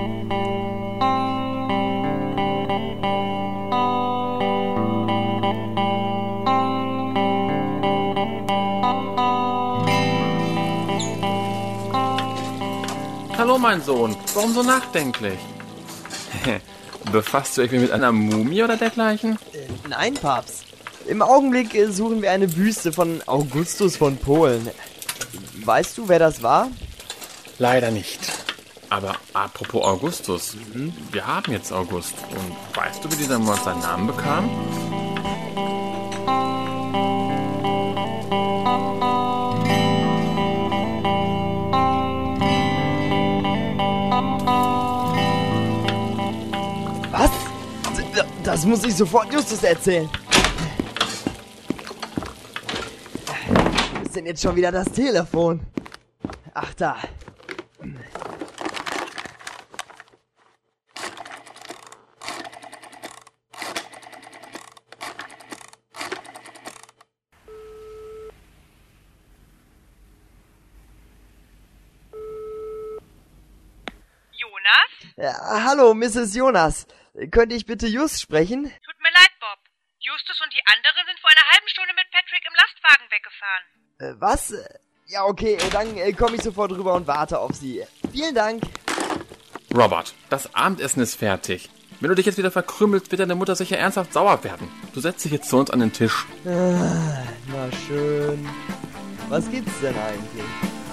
Hallo, mein Sohn. Warum so nachdenklich? Befasst du dich mit einer Mumie oder dergleichen? Nein, Papst. Im Augenblick suchen wir eine Büste von Augustus von Polen. Weißt du, wer das war? Leider nicht. Aber apropos Augustus, wir haben jetzt August. Und weißt du, wie dieser Mann seinen Namen bekam? Was? Das muss ich sofort Justus erzählen. Wo ist denn jetzt schon wieder das Telefon? Ach, da. Hallo, Mrs. Jonas. Könnte ich bitte Just sprechen? Tut mir leid, Bob. Justus und die anderen sind vor einer halben Stunde mit Patrick im Lastwagen weggefahren. Was? Ja, okay, dann komme ich sofort rüber und warte auf Sie. Vielen Dank. Robert, das Abendessen ist fertig. Wenn du dich jetzt wieder verkrümelst, wird deine Mutter sicher ernsthaft sauer werden. Du setzt dich jetzt zu uns an den Tisch. Na schön. Was gibt's denn eigentlich?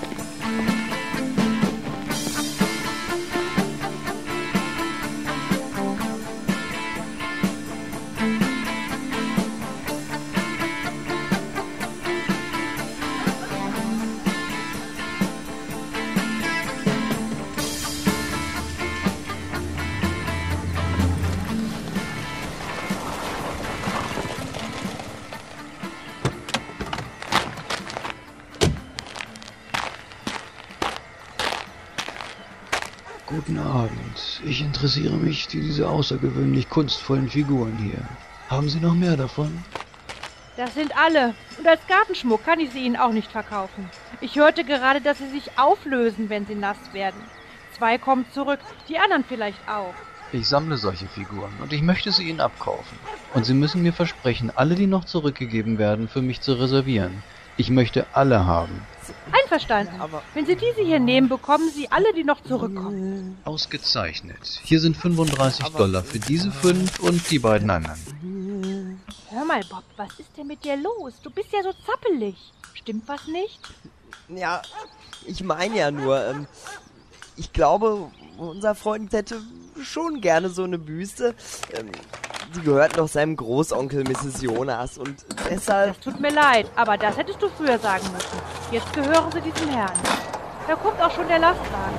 Guten Abend. Ich interessiere mich für diese außergewöhnlich kunstvollen Figuren hier. Haben Sie noch mehr davon? Das sind alle. Und als Gartenschmuck kann ich sie Ihnen auch nicht verkaufen. Ich hörte gerade, dass sie sich auflösen, wenn sie nass werden. 2 kommen zurück, die anderen vielleicht auch. Ich sammle solche Figuren und ich möchte sie Ihnen abkaufen. Und Sie müssen mir versprechen, alle, die noch zurückgegeben werden, für mich zu reservieren. Ich möchte alle haben. Einverstanden. Wenn Sie diese hier nehmen, bekommen Sie alle, die noch zurückkommen. Ausgezeichnet. Hier sind $35 für diese 5 und die beiden anderen. Hör mal, Bob, was ist denn mit dir los? Du bist ja so zappelig. Stimmt was nicht? Ja, ich meine ja nur, ich glaube, unser Freund hätte schon gerne so eine Büste. Sie gehört noch seinem Großonkel Mrs. Jonas und deshalb... Das tut mir leid, aber das hättest du früher sagen müssen. Jetzt gehören sie diesem Herrn. Da kommt auch schon der Lastwagen.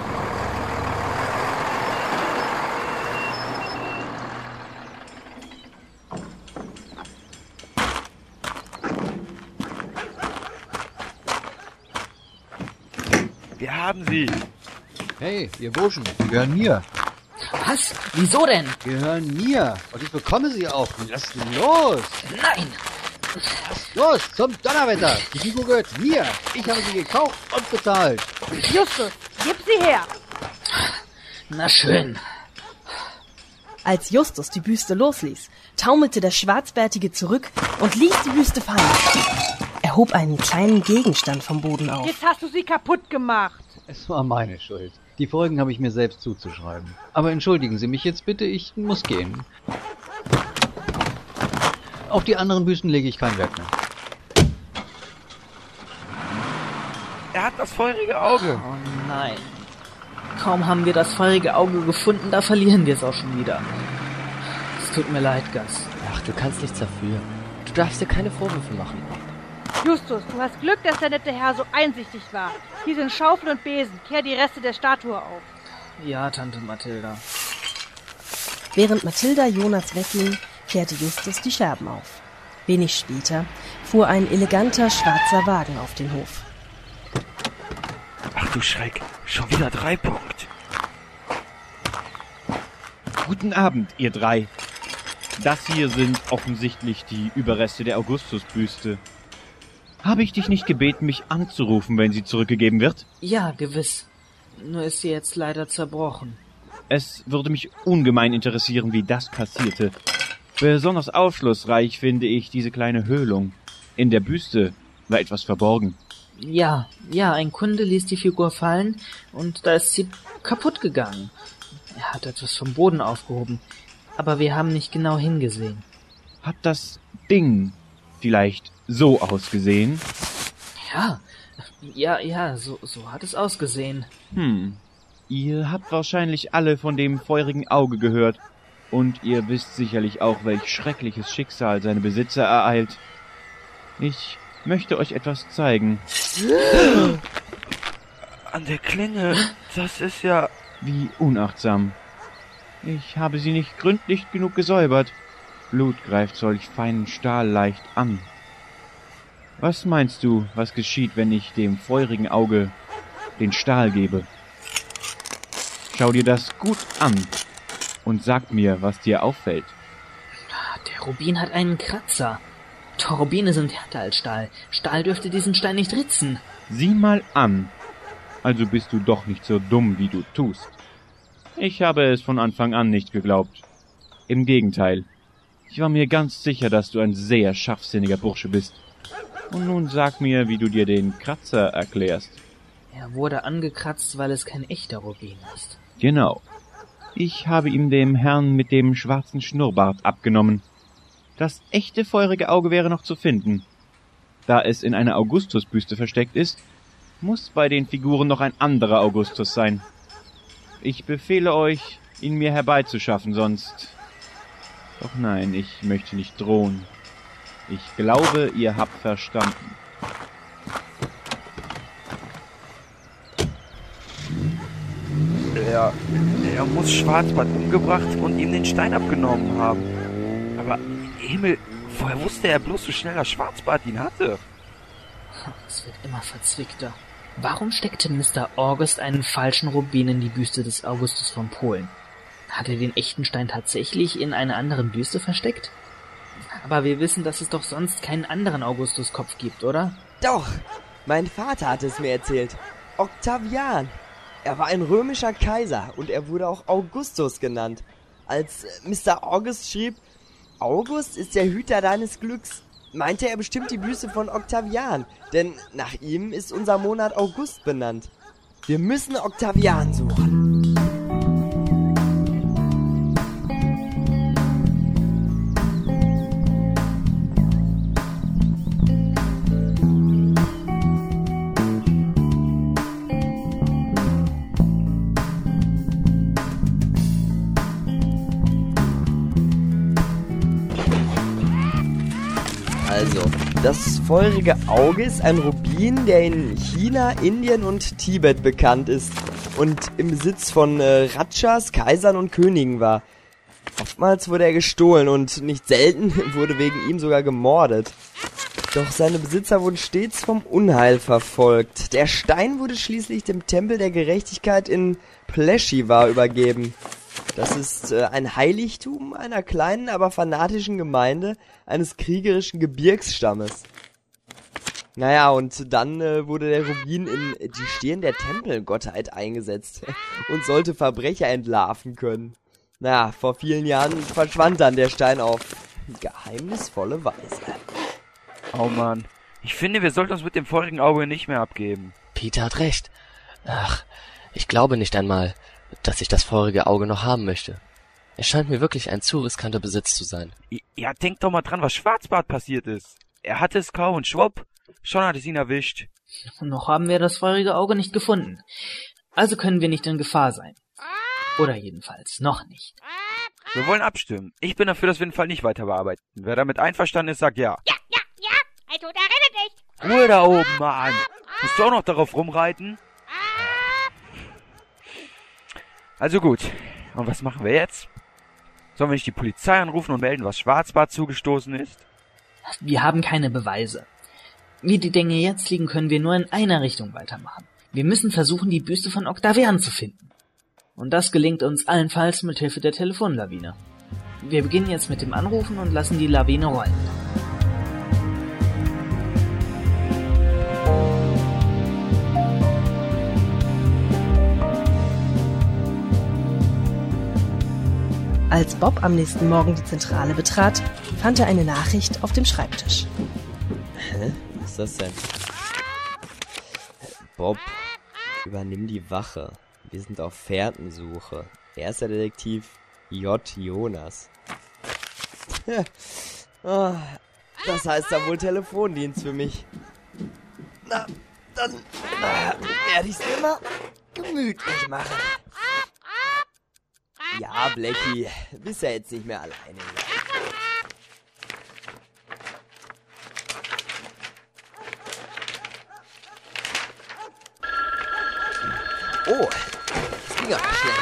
Wir haben sie. Hey, ihr Burschen, die gehören mir. Was? Wieso denn? Gehören mir. Und ich bekomme sie auch. Lasst ihn los. Nein. Los, zum Donnerwetter. Die Figur gehört mir. Ich habe sie gekauft und bezahlt. Justus, gib sie her. Na schön. Als Justus die Büste losließ, taumelte der Schwarzbärtige zurück und ließ die Büste fallen. Er hob einen kleinen Gegenstand vom Boden auf. Jetzt hast du sie kaputt gemacht. Es war meine Schuld. Die Folgen habe ich mir selbst zuzuschreiben. Aber entschuldigen Sie mich jetzt bitte, ich muss gehen. Auf die anderen Büsten lege ich kein Wert mehr. Er hat das feurige Auge. Oh nein. Kaum haben wir das feurige Auge gefunden, da verlieren wir es auch schon wieder. Es tut mir leid, Gus. Ach, du kannst nichts dafür. Du darfst dir keine Vorwürfe machen. Justus, du hast Glück, dass der nette Herr so einsichtig war. Hier sind Schaufel und Besen. Kehr die Reste der Statue auf. Ja, Tante Mathilda. Während Mathilda Jonas wegging, kehrte Justus die Scherben auf. Wenig später fuhr ein eleganter schwarzer Wagen auf den Hof. Ach du Schreck, schon wieder 3 Punkt. Guten Abend, ihr 3. Das hier sind offensichtlich die Überreste der Augustusbüste. Habe ich dich nicht gebeten, mich anzurufen, wenn sie zurückgegeben wird? Ja, gewiss. Nur ist sie jetzt leider zerbrochen. Es würde mich ungemein interessieren, wie das passierte. Besonders aufschlussreich finde ich diese kleine Höhlung. In der Büste war etwas verborgen. Ja, ein Kunde ließ die Figur fallen und da ist sie kaputt gegangen. Er hat etwas vom Boden aufgehoben, aber wir haben nicht genau hingesehen. Hat das Ding vielleicht so ausgesehen? Ja, so hat es ausgesehen. Ihr habt wahrscheinlich alle von dem feurigen Auge gehört. Und ihr wisst sicherlich auch, welch schreckliches Schicksal seine Besitzer ereilt. Ich möchte euch etwas zeigen. An der Klinge, das ist ja... Wie unachtsam. Ich habe sie nicht gründlich genug gesäubert. Blut greift solch feinen Stahl leicht an. Was meinst du, was geschieht, wenn ich dem feurigen Auge den Stahl gebe? Schau dir das gut an und sag mir, was dir auffällt. Der Rubin hat einen Kratzer. Doch Rubine sind härter als Stahl. Stahl dürfte diesen Stein nicht ritzen. Sieh mal an. Also bist du doch nicht so dumm, wie du tust. Ich habe es von Anfang an nicht geglaubt. Im Gegenteil. Ich war mir ganz sicher, dass du ein sehr scharfsinniger Bursche bist. Und nun sag mir, wie du dir den Kratzer erklärst. Er wurde angekratzt, weil es kein echter Rubin ist. Genau. Ich habe ihm dem Herrn mit dem schwarzen Schnurrbart abgenommen. Das echte feurige Auge wäre noch zu finden. Da es in einer Augustusbüste versteckt ist, muss bei den Figuren noch ein anderer Augustus sein. Ich befehle euch, ihn mir herbeizuschaffen, sonst... Doch nein, ich möchte nicht drohen. Ich glaube, ihr habt verstanden. Er muss Schwarzbart umgebracht und ihm den Stein abgenommen haben. Aber, Himmel, woher wusste er bloß, so schnell, dass Schwarzbart ihn hatte? Es wird immer verzwickter. Warum steckte Mr. August einen falschen Rubin in die Büste des Augustus von Polen? Hat er den echten Stein tatsächlich in einer anderen Büste versteckt? Aber wir wissen, dass es doch sonst keinen anderen Augustuskopf gibt, oder? Doch, mein Vater hat es mir erzählt. Octavian. Er war ein römischer Kaiser und er wurde auch Augustus genannt. Als Mr. August schrieb, August ist der Hüter deines Glücks, meinte er bestimmt die Büste von Octavian, denn nach ihm ist unser Monat August benannt. Wir müssen Octavian suchen. Also, das feurige Auge ist ein Rubin, der in China, Indien und Tibet bekannt ist und im Besitz von Rajas, Kaisern und Königen war. Oftmals wurde er gestohlen und nicht selten wurde wegen ihm sogar gemordet. Doch seine Besitzer wurden stets vom Unheil verfolgt. Der Stein wurde schließlich dem Tempel der Gerechtigkeit in Pleschiva übergeben. Das ist ein Heiligtum einer kleinen, aber fanatischen Gemeinde eines kriegerischen Gebirgsstammes. Naja, und dann wurde der Rubin in die Stirn der Tempelgottheit eingesetzt und sollte Verbrecher entlarven können. Naja, vor vielen Jahren verschwand dann der Stein auf geheimnisvolle Weise. Oh Mann, ich finde, wir sollten uns mit dem feurigen Auge nicht mehr abgeben. Peter hat recht. Ach, ich glaube nicht einmal, dass ich das feurige Auge noch haben möchte. Es scheint mir wirklich ein zu riskanter Besitz zu sein. Ja, denk doch mal dran, was Schwarzbart passiert ist. Er hatte es kaum und schwupp, schon hat es ihn erwischt. Noch haben wir das feurige Auge nicht gefunden. Also können wir nicht in Gefahr sein. Oder jedenfalls noch nicht. Wir wollen abstimmen. Ich bin dafür, dass wir den Fall nicht weiter bearbeiten. Wer damit einverstanden ist, sagt ja. Ja. Also, da redet nicht. Ruhe da oben, Mann. Musst du auch noch darauf rumreiten? Also gut. Und was machen wir jetzt? Sollen wir nicht die Polizei anrufen und melden, was Schwarzbart zugestoßen ist? Wir haben keine Beweise. Wie die Dinge jetzt liegen, können wir nur in einer Richtung weitermachen. Wir müssen versuchen, die Büste von Octavian zu finden. Und das gelingt uns allenfalls mit Hilfe der Telefonlawine. Wir beginnen jetzt mit dem Anrufen und lassen die Lawine rollen. Als Bob am nächsten Morgen die Zentrale betrat, fand er eine Nachricht auf dem Schreibtisch. Hä? Was ist das denn? Bob, übernimm die Wache. Wir sind auf Fährtensuche. Erster Detektiv J. Jonas. Oh, das heißt da wohl Telefondienst für mich. Na, dann werde ich's mir mal gemütlich machen. Ja, Blackie, bist ja jetzt nicht mehr alleine. Oh, das ging aber schnell.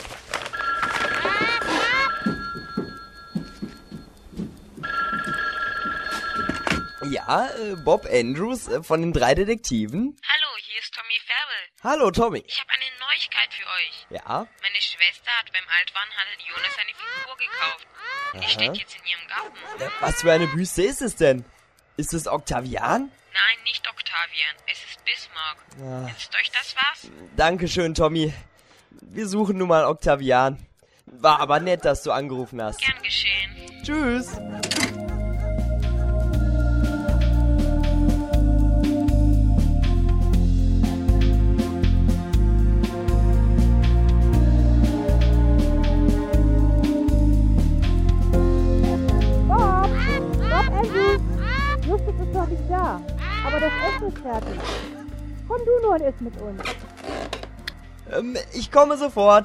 Ja, Bob Andrews von den 3 Detektiven. Hallo, hier ist Tommy Färbel. Hallo, Tommy. Ich habe eine Neuigkeit für euch. Ja? Meine Schwester hat beim Altwarenhandel Jonas eine Figur gekauft. Die steht jetzt in ihrem Garten. Was für eine Büste ist es denn? Ist es Octavian? Nein, nicht Octavian. Es ist Bismarck. Ist euch das was? Dankeschön, Tommy. Wir suchen nun mal Octavian. War aber nett, dass du angerufen hast. Gern geschehen. Tschüss. Justus ist noch nicht da, aber das Essen ist fertig. Komm du nur und iss mit uns. Ich komme sofort.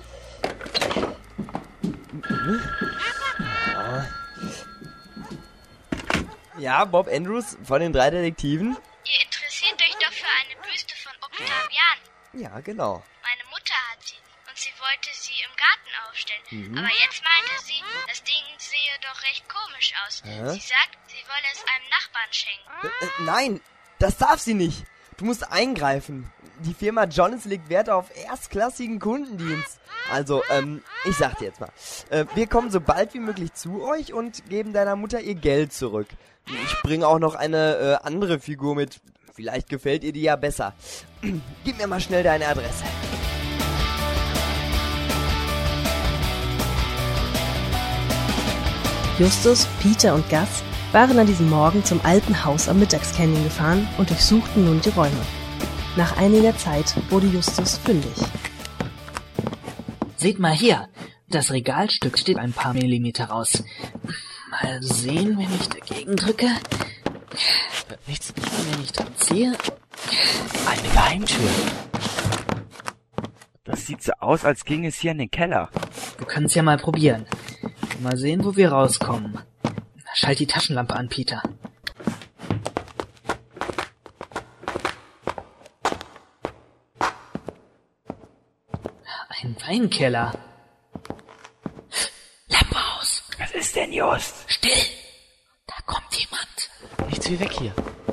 Ja, Bob Andrews von den 3 Detektiven. Ihr interessiert euch doch für eine Büste von Octavian. Ja, genau. Meine Mutter hat sie und sie wollte sie im Garten aufstellen. Aber jetzt meinte sie, das Ding sehe doch recht komisch aus. Sie sagt, sie wolle es einem Nachbarn schenken. Nein, das darf sie nicht. Du musst eingreifen. Die Firma Jonas legt Wert auf erstklassigen Kundendienst. Also, ich sag dir jetzt mal. Wir kommen so bald wie möglich zu euch und geben deiner Mutter ihr Geld zurück. Ich bringe auch noch eine andere Figur mit. Vielleicht gefällt ihr die ja besser. Gib mir mal schnell deine Adresse. Justus, Peter und Gus waren an diesem Morgen zum alten Haus am Mittagscanyon gefahren und durchsuchten nun die Räume. Nach einiger Zeit wurde Justus fündig. Seht mal hier, das Regalstück steht ein paar Millimeter raus. Mal sehen, wenn ich dagegen drücke. Nichts, wenn ich dran ziehe. Eine Geheimtür. Das sieht so aus, als ging es hier in den Keller. Du kannst ja mal probieren. Mal sehen, wo wir rauskommen. Schalt die Taschenlampe an, Peter. Ein Weinkeller. Lampe aus. Was ist denn, Just? Still. Da kommt jemand. Nichts wie weg hier.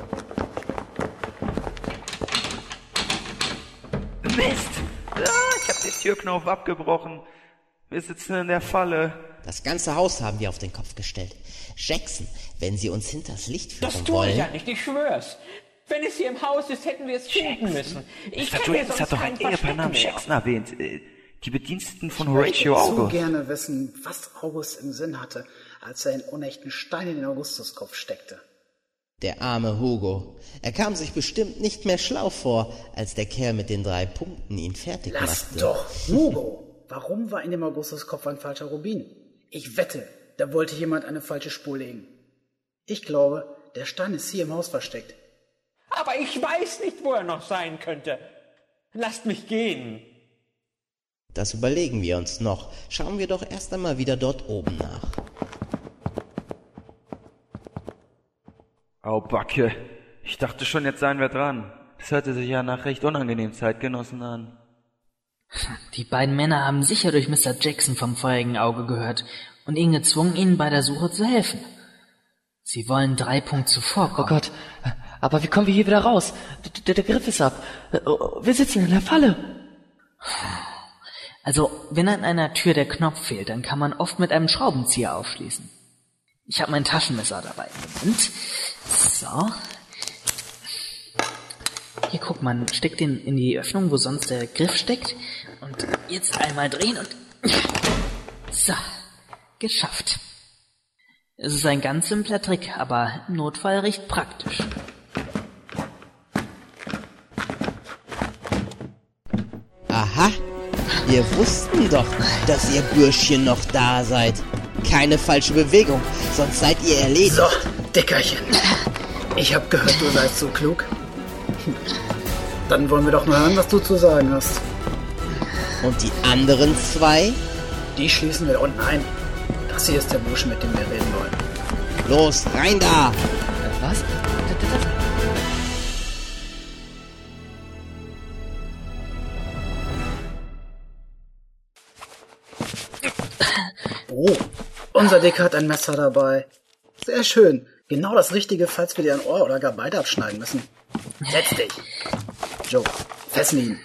Mist! Ich hab den Türknauf abgebrochen. Wir sitzen in der Falle. Das ganze Haus haben wir auf den Kopf gestellt. Jackson, wenn Sie uns hinters Licht führen Das tue wollen... ich ja nicht, ich schwör's. Wenn es hier im Haus ist, hätten wir es finden müssen. Mr. Drayton hat doch ein Ehepaar namens Jackson erwähnt. Die Bediensteten von Ich Horatio möchte so August. gerne wissen, was August im Sinn hatte, als er einen unechten Stein in den Augustuskopf steckte. Der arme Hugo. Er kam sich bestimmt nicht mehr schlau vor, als der Kerl mit den 3 Punkten ihn fertig Lass machte. doch, Hugo! Warum war in dem Augustuskopf ein falscher Rubin? Ich wette, da wollte jemand eine falsche Spur legen. Ich glaube, der Stein ist hier im Haus versteckt. Aber ich weiß nicht, wo er noch sein könnte. Lasst mich gehen. Das überlegen wir uns noch. Schauen wir doch erst einmal wieder dort oben nach. Au, Backe. Ich dachte schon, jetzt seien wir dran. Das hörte sich ja nach recht unangenehmen Zeitgenossen an. Die beiden Männer haben sicher durch Mr. Jackson vom feurigen Auge gehört und ihn gezwungen, ihnen bei der Suche zu helfen. Sie wollen 3 Punkte zuvorkommen. Oh Gott, aber wie kommen wir hier wieder raus? Der Griff ist ab. Wir sitzen in der Falle. Also, wenn an einer Tür der Knopf fehlt, dann kann man oft mit einem Schraubenzieher aufschließen. Ich habe mein Taschenmesser dabei. Moment. So. Hier, guck, man steckt den in die Öffnung, wo sonst der Griff steckt. Und jetzt einmal drehen und... So. Geschafft. Es ist ein ganz simpler Trick, aber im Notfall recht praktisch. Aha, wir wussten doch, dass ihr Bürschchen noch da seid. Keine falsche Bewegung, sonst seid ihr erledigt. So, Dickerchen. Ich hab gehört, du seist so klug. Dann wollen wir doch mal hören, was du zu sagen hast. Und die anderen zwei? Die schließen wir unten ein. Das hier ist der Bursche, mit dem wir reden wollen. Los, rein da! Was? Oh, unser Dicker hat ein Messer dabei. Sehr schön. Genau das Richtige, falls wir dir ein Ohr oder gar beide abschneiden müssen. Setz dich. Joe, fessel ihn.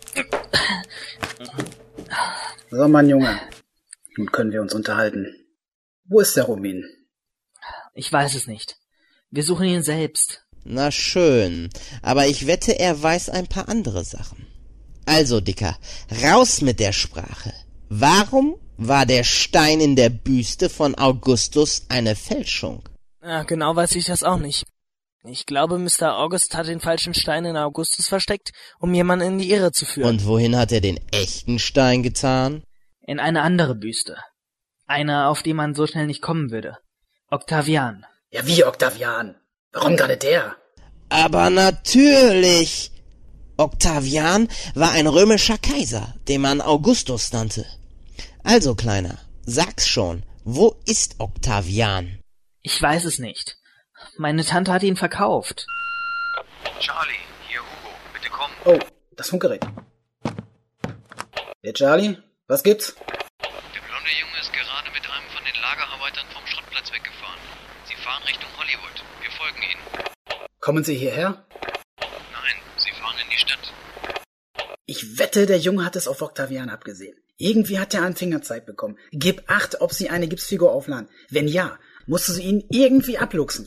So, mein Junge. Nun können wir uns unterhalten. Wo ist der Rumin? Ich weiß es nicht. Wir suchen ihn selbst. Na schön, aber ich wette, er weiß ein paar andere Sachen. Also, Dicker, raus mit der Sprache. Warum war der Stein in der Büste von Augustus eine Fälschung? Ja, genau weiß ich das auch nicht. Ich glaube, Mr. August hat den falschen Stein in Augustus versteckt, um jemanden in die Irre zu führen. Und wohin hat er den echten Stein getan? In eine andere Büste. Eine, auf die man so schnell nicht kommen würde. Octavian. Ja, wie Octavian? Warum gerade der? Aber natürlich! Octavian war ein römischer Kaiser, den man Augustus nannte. Also, Kleiner, sag's schon, wo ist Octavian? Ich weiß es nicht. Meine Tante hat ihn verkauft. Charlie, hier Hugo, bitte komm. Oh, das Funkgerät. Hey Charlie, was gibt's? Der blonde Junge ist gerade mit einem von den Lagerarbeitern vom Schrottplatz weggefahren. Sie fahren Richtung Hollywood. Wir folgen ihnen. Kommen Sie hierher? Nein, sie fahren in die Stadt. Ich wette, der Junge hat es auf Octavian abgesehen. Irgendwie hat er einen Fingerzeig bekommen. Gib Acht, ob sie eine Gipsfigur aufladen. Wenn ja, musst du sie ihn irgendwie abluchsen.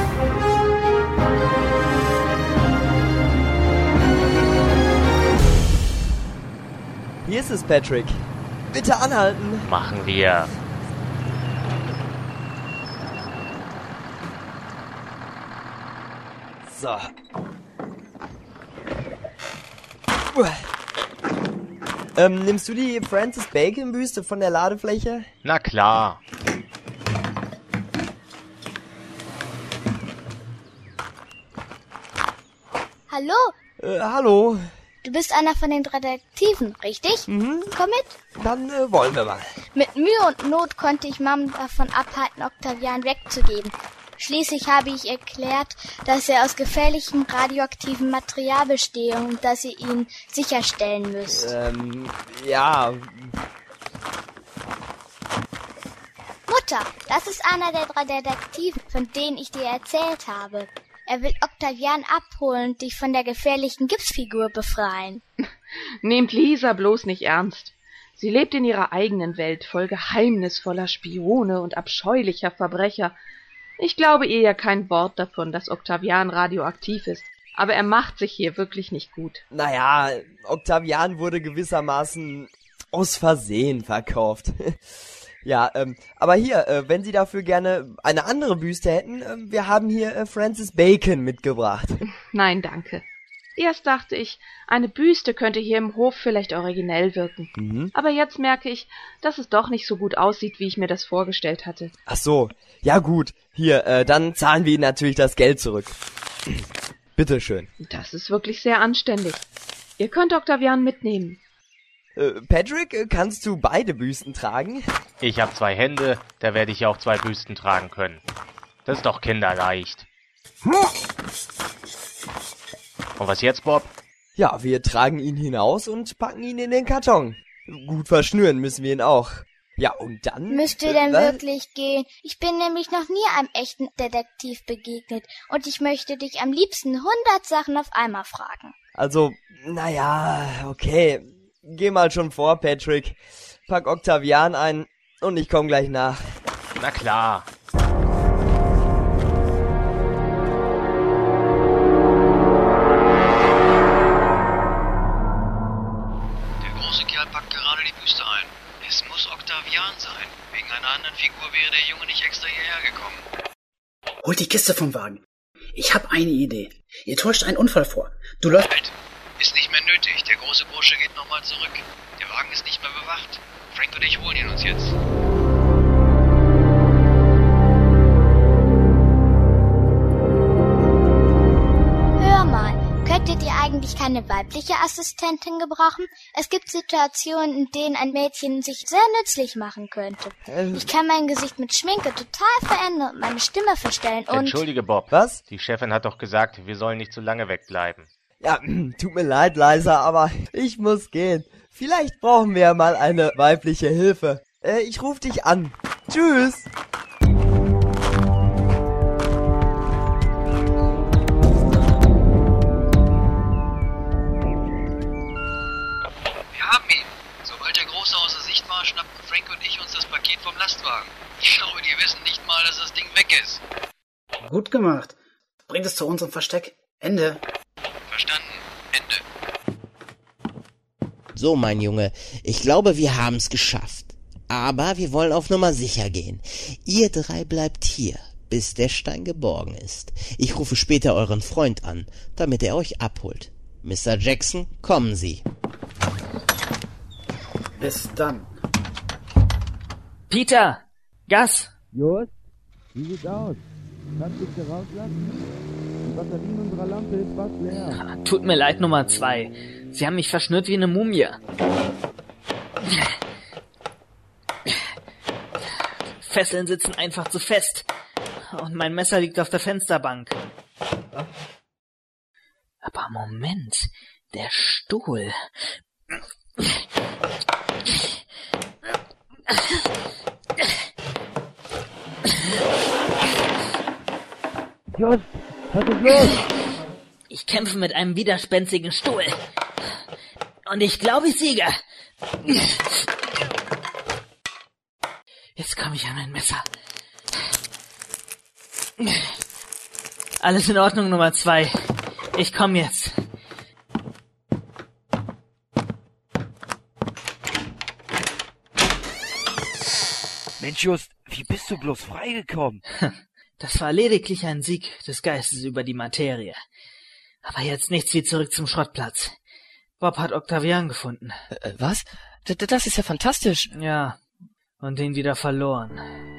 Hier ist es, Patrick. Bitte anhalten. Machen wir. So. Nimmst du die Francis Bacon Büste von der Ladefläche? Na klar. Hallo? Hallo. Du bist einer von den Detektiven, richtig? Mhm. Komm mit. Dann wollen wir mal. Mit Mühe und Not konnte ich Mom davon abhalten, Octavian wegzugeben. Schließlich habe ich erklärt, dass er aus gefährlichem radioaktivem Material bestehe und dass ihr ihn sicherstellen müsst. Ja. Mutter, das ist einer der 3 Detektiven, von denen ich dir erzählt habe. Er will Octavian abholen und dich von der gefährlichen Gipsfigur befreien. Nehmt Lisa bloß nicht ernst. Sie lebt in ihrer eigenen Welt, voll geheimnisvoller Spione und abscheulicher Verbrecher. Ich glaube ihr ja kein Wort davon, dass Octavian radioaktiv ist. Aber er macht sich hier wirklich nicht gut. Naja, Octavian wurde gewissermaßen aus Versehen verkauft. Ja, aber hier, wenn Sie dafür gerne eine andere Büste hätten, wir haben hier Francis Bacon mitgebracht. Nein, danke. Erst dachte ich, eine Büste könnte hier im Hof vielleicht originell wirken. Mhm. Aber jetzt merke ich, dass es doch nicht so gut aussieht, wie ich mir das vorgestellt hatte. Ach so, ja gut. Hier, dann zahlen wir Ihnen natürlich das Geld zurück. Bitteschön. Das ist wirklich sehr anständig. Ihr könnt Octavian mitnehmen. Patrick, kannst du beide Büsten tragen? Ich habe 2 Hände, da werde ich ja auch 2 Büsten tragen können. Das ist doch kinderleicht. Und was jetzt, Bob? Ja, wir tragen ihn hinaus und packen ihn in den Karton. Gut verschnüren müssen wir ihn auch. Ja, und dann... Müsst ihr denn wirklich gehen? Ich bin nämlich noch nie einem echten Detektiv begegnet und ich möchte dich am liebsten 100 Sachen auf einmal fragen. Also, naja, okay. Geh mal schon vor, Patrick. Pack Octavian ein und ich komm gleich nach. Na klar. Der große Kerl packt gerade die Büste ein. Es muss Octavian sein. Wegen einer anderen Figur wäre der Junge nicht extra hierher gekommen. Holt die Kiste vom Wagen. Ich habe eine Idee. Ihr täuscht einen Unfall vor. Du läufst... Halt. Ist nicht mehr nötig. Der große Bursche geht nochmal zurück. Der Wagen ist nicht mehr bewacht. Frank und ich holen ihn uns jetzt. Hör mal, könntet ihr eigentlich keine weibliche Assistentin gebrauchen? Es gibt Situationen, in denen ein Mädchen sich sehr nützlich machen könnte. Ich kann mein Gesicht mit Schminke total verändern und meine Stimme verstellen und... Entschuldige, Bob. Was? Die Chefin hat doch gesagt, wir sollen nicht zu lange wegbleiben. Ja, tut mir leid, Liza, aber ich muss gehen. Vielleicht brauchen wir ja mal eine weibliche Hilfe. Ich ruf dich an. Tschüss. Wir haben ihn. Sobald der Große außer Sicht war, schnappten Frank und ich uns das Paket vom Lastwagen. Ich glaube, die wissen nicht mal, dass das Ding weg ist. Gut gemacht. Bringt es zu unserem Versteck. Ende. Verstanden. Ende. So, mein Junge, ich glaube, wir haben's geschafft. Aber wir wollen auf Nummer sicher gehen. Ihr drei bleibt hier, bis der Stein geborgen ist. Ich rufe später euren Freund an, damit er euch abholt. Mr. Jackson, kommen Sie. Bis dann. Peter! Gus! Just? Wie sieht's aus? Kannst du bitte rauslassen? Die Batterie unserer Lampe ist fast leer. Tut mir leid, Nummer 2. Sie haben mich verschnürt wie eine Mumie. Fesseln sitzen einfach zu fest. Und mein Messer liegt auf der Fensterbank. Aber Moment, der Stuhl. Just, was ist los? Ich kämpfe mit einem widerspenstigen Stuhl. Und ich glaube, ich siege. Jetzt komme ich an mein Messer. Alles in Ordnung, Nummer 2. Ich komme jetzt. Mensch, Just, wie bist du bloß freigekommen? Das war lediglich ein Sieg des Geistes über die Materie. Aber jetzt nichts wie zurück zum Schrottplatz. Bob hat Octavian gefunden. Was? Das ist ja fantastisch. Ja, und den wieder verloren.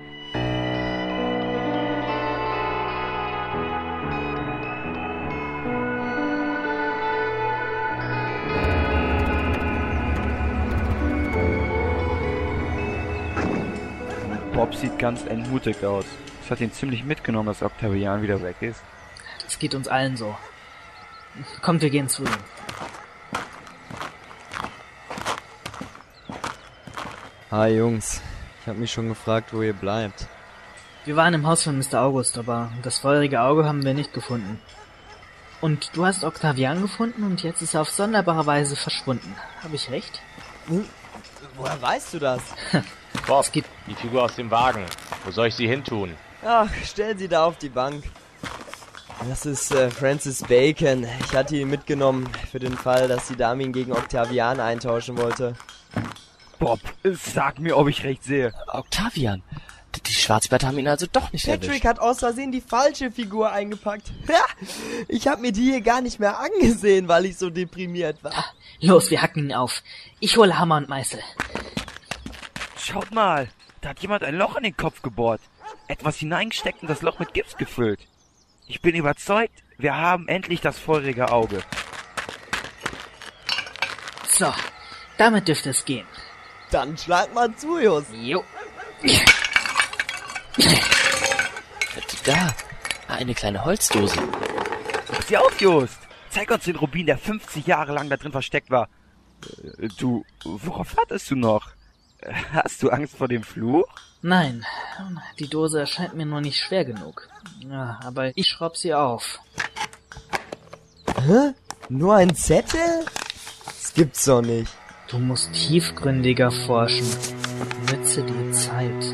Bob sieht ganz entmutigt aus. Es hat ihn ziemlich mitgenommen, dass Octavian wieder weg ist. Das geht uns allen so. Kommt, wir gehen zu ihm. Hi Jungs, ich hab mich schon gefragt, wo ihr bleibt. Wir waren im Haus von Mr. August, aber das feurige Auge haben wir nicht gefunden. Und du hast Octavian gefunden und jetzt ist er auf sonderbare Weise verschwunden. Habe ich recht? Woher weißt du das? Bob, die Figur aus dem Wagen. Wo soll ich sie hintun? Ach, stell sie da auf die Bank. Das ist Francis Bacon. Ich hatte ihn mitgenommen für den Fall, dass die Dame ihn gegen Octavian eintauschen wollte. Bob, sag mir, ob ich recht sehe. Octavian? Die Schwarzbärte haben ihn also doch nicht Patrick erwischt. hat aus Versehen die falsche Figur eingepackt. Ich hab mir die hier gar nicht mehr angesehen, weil ich so deprimiert war. Los, wir hacken ihn auf. Ich hole Hammer und Meißel. Schaut mal, da hat jemand ein Loch in den Kopf gebohrt. Etwas hineingesteckt und das Loch mit Gips gefüllt. Ich bin überzeugt, wir haben endlich das feurige Auge. So, damit dürfte es gehen. Dann schlag mal zu, Just. Jo. Da, eine kleine Holzdose. Mach sie auf, Just. Zeig uns den Rubin, der 50 Jahre lang da drin versteckt war. Du, worauf wartest du noch? Hast du Angst vor dem Fluch? Nein, die Dose erscheint mir nur nicht schwer genug. Ja, aber ich schraub sie auf. Hä? Nur ein Zettel? Das gibt's doch nicht. Du musst tiefgründiger forschen. Nütze die Zeit.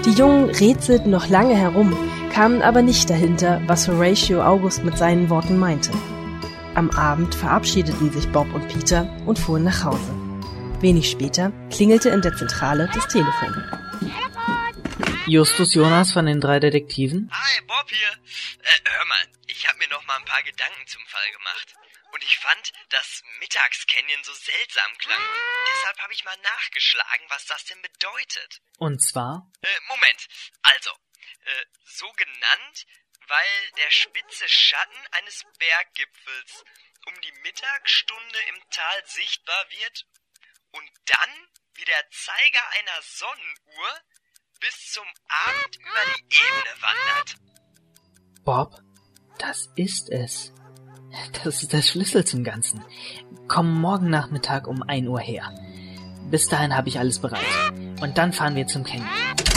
Die Jungen rätselten noch lange herum, kamen aber nicht dahinter, was Horatio August mit seinen Worten meinte. Am Abend verabschiedeten sich Bob und Peter und fuhren nach Hause. Wenig später klingelte in der Zentrale das Telefon. Justus Jonas von den 3 Detektiven? Hi, Bob hier. Hör mal, ich habe mir noch mal ein paar Gedanken zum Fall gemacht. Und ich fand, dass Mittagscanyon so seltsam klang. Deshalb habe ich mal nachgeschlagen, was das denn bedeutet. Und zwar? Moment. Also, so genannt, weil der spitze Schatten eines Berggipfels um die Mittagsstunde im Tal sichtbar wird und dann, wie der Zeiger einer Sonnenuhr, bis zum Abend über die Ebene wandert. Bob, das ist es. Das ist der Schlüssel zum Ganzen. Komm morgen Nachmittag um 1 Uhr her. Bis dahin habe ich alles bereit. Und dann fahren wir zum Canyon.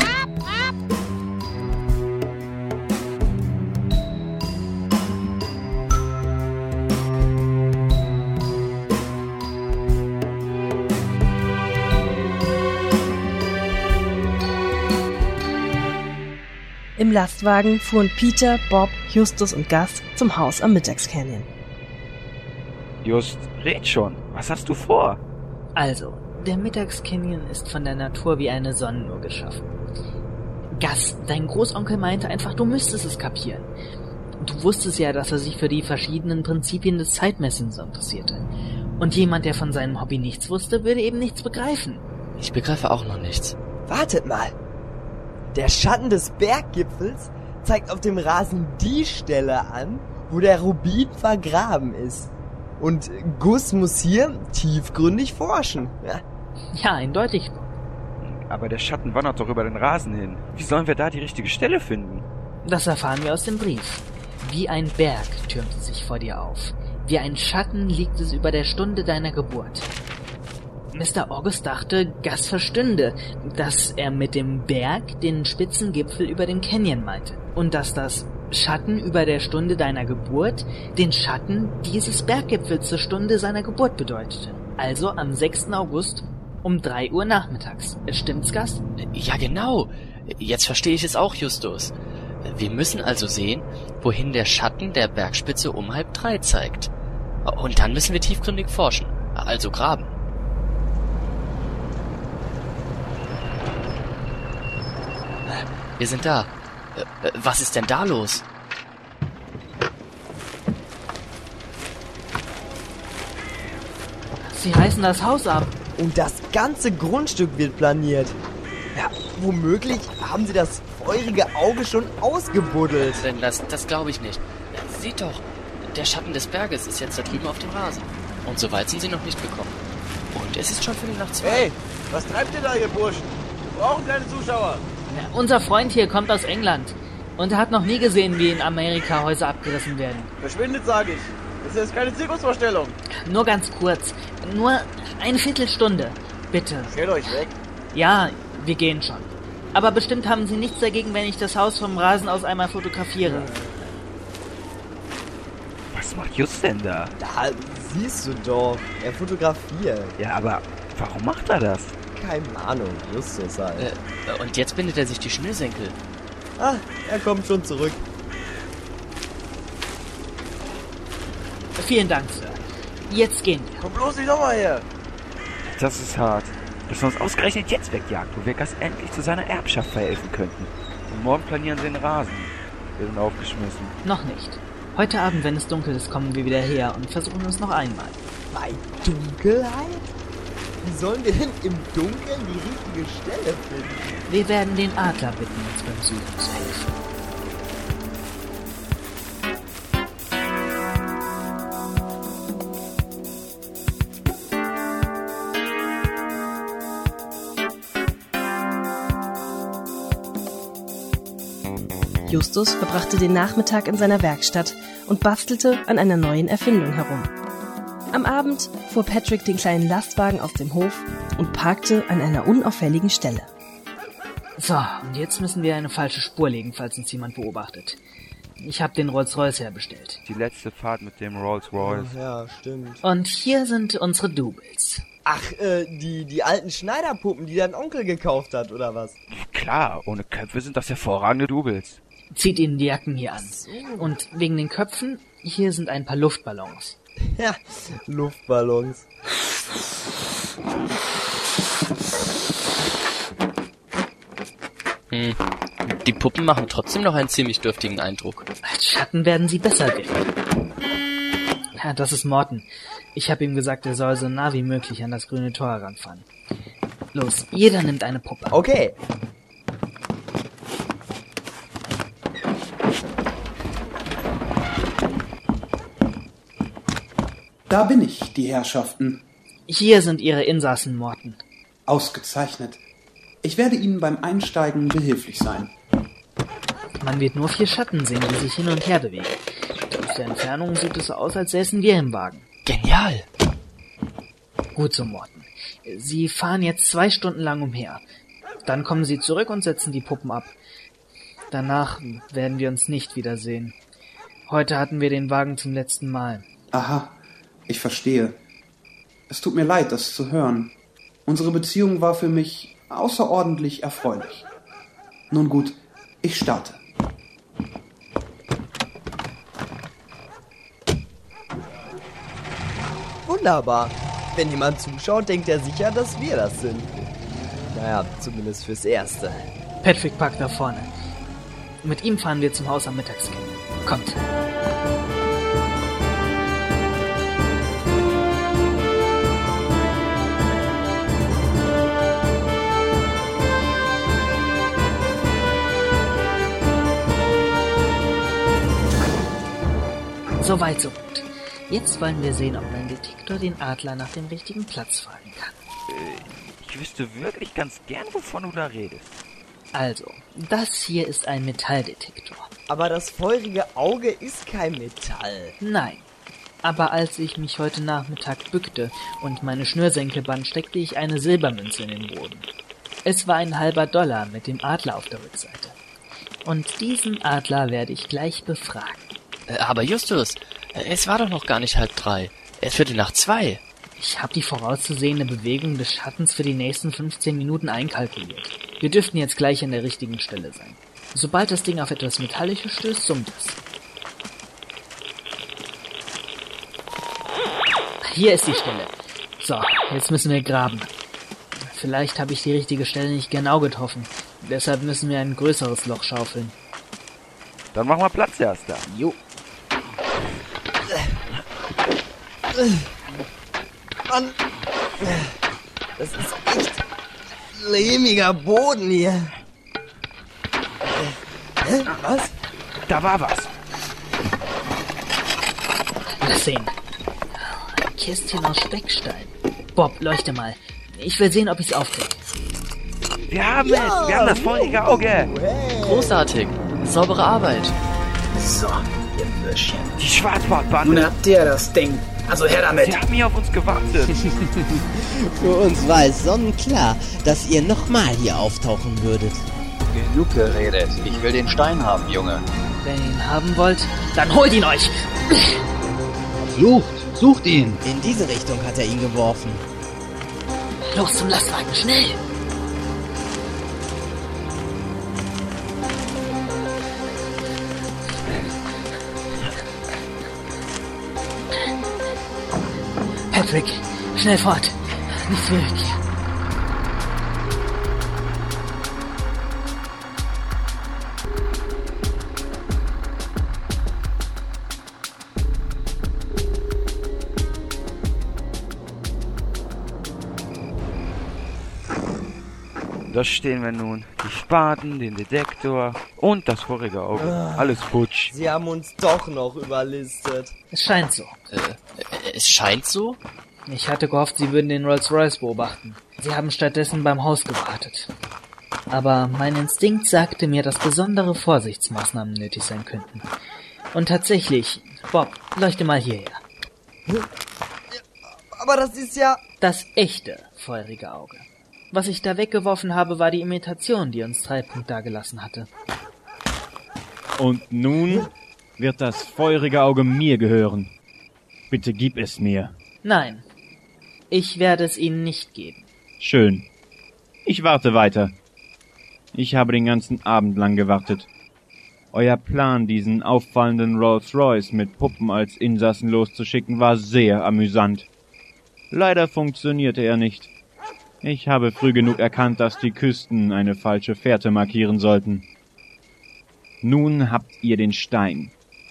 Im Lastwagen fuhren Peter, Bob, Justus und Gus zum Haus am Mittagscanyon. Just, red schon. Was hast du vor? Also, der Mittagscanyon ist von der Natur wie eine Sonnenuhr geschaffen. Gus, dein Großonkel meinte einfach, du müsstest es kapieren. Du wusstest ja, dass er sich für die verschiedenen Prinzipien des Zeitmessens interessierte. Und jemand, der von seinem Hobby nichts wusste, würde eben nichts begreifen. Ich begreife auch noch nichts. Wartet mal. Der Schatten des Berggipfels zeigt auf dem Rasen die Stelle an, wo der Rubin vergraben ist. Und Gus muss hier tiefgründig forschen. Ja, eindeutig. Aber der Schatten wandert doch über den Rasen hin. Wie sollen wir da die richtige Stelle finden? Das erfahren wir aus dem Brief. Wie ein Berg türmt es sich vor dir auf. Wie ein Schatten liegt es über der Stunde deiner Geburt. Mr. August dachte, Gus verstünde, dass er mit dem Berg den spitzen Gipfel über den Canyon meinte. Und dass das Schatten über der Stunde deiner Geburt den Schatten dieses Berggipfels zur Stunde seiner Geburt bedeutete. Also am 6. August um 3 Uhr nachmittags. Stimmt's, Gus? Ja, genau. Jetzt verstehe ich es auch, Justus. Wir müssen also sehen, wohin der Schatten der Bergspitze um 2:30 zeigt. Und dann müssen wir tiefgründig forschen, also graben. Wir sind da. Was ist denn da los? Sie reißen das Haus ab. Und das ganze Grundstück wird planiert. Ja, womöglich haben sie das feurige Auge schon ausgebuddelt. Das glaube ich nicht. Seht doch, der Schatten des Berges ist jetzt da drüben auf dem Rasen. Und so weit sind sie noch nicht gekommen. Und es ist schon 1:45. Hey, was treibt ihr da, ihr Burschen? Wir brauchen keine Zuschauer. Ja, unser Freund hier kommt aus England. Und er hat noch nie gesehen, wie in Amerika Häuser abgerissen werden. Verschwindet, sage ich. Das ist jetzt keine Zirkusvorstellung. Nur ganz kurz. Nur eine Viertelstunde. Bitte. Stellt euch weg. Ja, wir gehen schon. Aber bestimmt haben Sie nichts dagegen, wenn ich das Haus vom Rasen aus einmal fotografiere. Was macht Just denn da? Da siehst du doch. Er fotografiert. Ja, aber warum macht er das? Keine Ahnung, Justus halt. Und jetzt bindet er sich die Schnürsenkel. Ah, er kommt schon zurück. Vielen Dank, Sir. Jetzt gehen wir. Komm bloß nicht nochmal her. Das ist hart. Dass er uns ausgerechnet jetzt wegjagt, wo wir Gus endlich zu seiner Erbschaft verhelfen könnten. Und morgen planieren sie den Rasen. Wir sind aufgeschmissen. Noch nicht. Heute Abend, wenn es dunkel ist, kommen wir wieder her und versuchen es noch einmal. Bei Dunkelheit? Wie sollen wir denn im Dunkeln die richtige Stelle finden? Wir werden den Adler bitten, uns beim Suchen zu helfen. Justus verbrachte den Nachmittag in seiner Werkstatt und bastelte an einer neuen Erfindung herum. Am Abend fuhr Patrick den kleinen Lastwagen aus dem Hof und parkte an einer unauffälligen Stelle. So, und jetzt müssen wir eine falsche Spur legen, falls uns jemand beobachtet. Ich habe den Rolls-Royce herbestellt. Die letzte Fahrt mit dem Rolls-Royce. Oh, ja, stimmt. Und hier sind unsere Doubles. Ach, die alten Schneiderpuppen, die dein Onkel gekauft hat, oder was? Klar, ohne Köpfe sind das hervorragende Doubles. Zieht ihnen die Jacken hier an. Und wegen den Köpfen, hier sind ein paar Luftballons. Ja, Luftballons. Die Puppen machen trotzdem noch einen ziemlich dürftigen Eindruck. Als Schatten werden sie besser wirken. Ja, das ist Morton. Ich habe ihm gesagt, er soll so nah wie möglich an das grüne Tor heranfahren. Los, jeder nimmt eine Puppe. Okay. Da bin ich, die Herrschaften. Hier sind Ihre Insassen, Morton. Ausgezeichnet. Ich werde Ihnen beim Einsteigen behilflich sein. Man wird nur 4 Schatten sehen, die sich hin und her bewegen. Aus der Entfernung sieht es so aus, als säßen wir im Wagen. Genial! Gut so, Morton. Sie fahren jetzt 2 Stunden lang umher. Dann kommen Sie zurück und setzen die Puppen ab. Danach werden wir uns nicht wiedersehen. Heute hatten wir den Wagen zum letzten Mal. Aha, ich verstehe. Es tut mir leid, das zu hören. Unsere Beziehung war für mich außerordentlich erfreulich. Nun gut, ich starte. Wunderbar. Wenn jemand zuschaut, denkt er sicher, dass wir das sind. Naja, zumindest fürs Erste. Patrick parkt da vorne. Mit ihm fahren wir zum Haus am Mittagsgang. Kommt. So weit, so gut. Jetzt wollen wir sehen, ob mein Detektor den Adler nach dem richtigen Platz fragen kann. Ich wüsste wirklich ganz gern, wovon du da redest. Also, das hier ist ein Metalldetektor. Aber das feurige Auge ist kein Metall. Nein. Aber als ich mich heute Nachmittag bückte und meine Schnürsenkel band, steckte ich eine Silbermünze in den Boden. Es war ein halber $1 mit dem Adler auf der Rückseite. Und diesen Adler werde ich gleich befragen. Aber Justus, es war doch noch gar nicht 1:30. Es wird 1:45. Ich habe die vorauszusehende Bewegung des Schattens für die nächsten 15 Minuten einkalkuliert. Wir dürften jetzt gleich an der richtigen Stelle sein. Sobald das Ding auf etwas Metallisches stößt, summt es. Hier ist die Stelle. So, jetzt müssen wir graben. Vielleicht habe ich die richtige Stelle nicht genau getroffen. Deshalb müssen wir ein größeres Loch schaufeln. Dann machen wir Platz, Erster. Jo. Mann, das ist echt lehmiger Boden hier. Was? Da war was. Lass sehen. Ein Kästchen aus Speckstein. Bob, leuchte mal. Ich will sehen, ob ich's aufkriege. Wir haben es! Wir haben das feurige Auge! Hey. Großartig. Saubere Arbeit. So, ihr Würstchen. Die Schwarzbordbande. Nun habt ihr das Ding. Also her damit. Sie haben hier auf uns gewartet. Für uns war es sonnenklar, dass ihr nochmal hier auftauchen würdet. Genug geredet. Ich will den Stein haben, Junge. Wenn ihr ihn haben wollt, dann holt ihn euch! Sucht ihn! In diese Richtung hat er ihn geworfen. Los zum Lastwagen, schnell! Patrick, schnell fort! Nicht zurück! Da stehen wir nun. Die Spaten, den Detektor und das vorige Auge. Alles putsch. Sie haben uns doch noch überlistet. Es scheint so. Es scheint so? Ich hatte gehofft, Sie würden den Rolls-Royce beobachten. Sie haben stattdessen beim Haus gewartet. Aber mein Instinkt sagte mir, dass besondere Vorsichtsmaßnahmen nötig sein könnten. Und tatsächlich, Bob, leuchte mal hierher. Aber das ist ja... Das echte feurige Auge. Was ich da weggeworfen habe, war die Imitation, die uns 3 dagelassen hatte. Und nun? wird das feurige Auge mir gehören. Bitte gib es mir. Nein, ich werde es Ihnen nicht geben. Schön. Ich warte weiter. Ich habe den ganzen Abend lang gewartet. Euer Plan, diesen auffallenden Rolls-Royce mit Puppen als Insassen loszuschicken, war sehr amüsant. Leider funktionierte er nicht. Ich habe früh genug erkannt, dass die Küsten eine falsche Fährte markieren sollten. Nun habt ihr den Stein.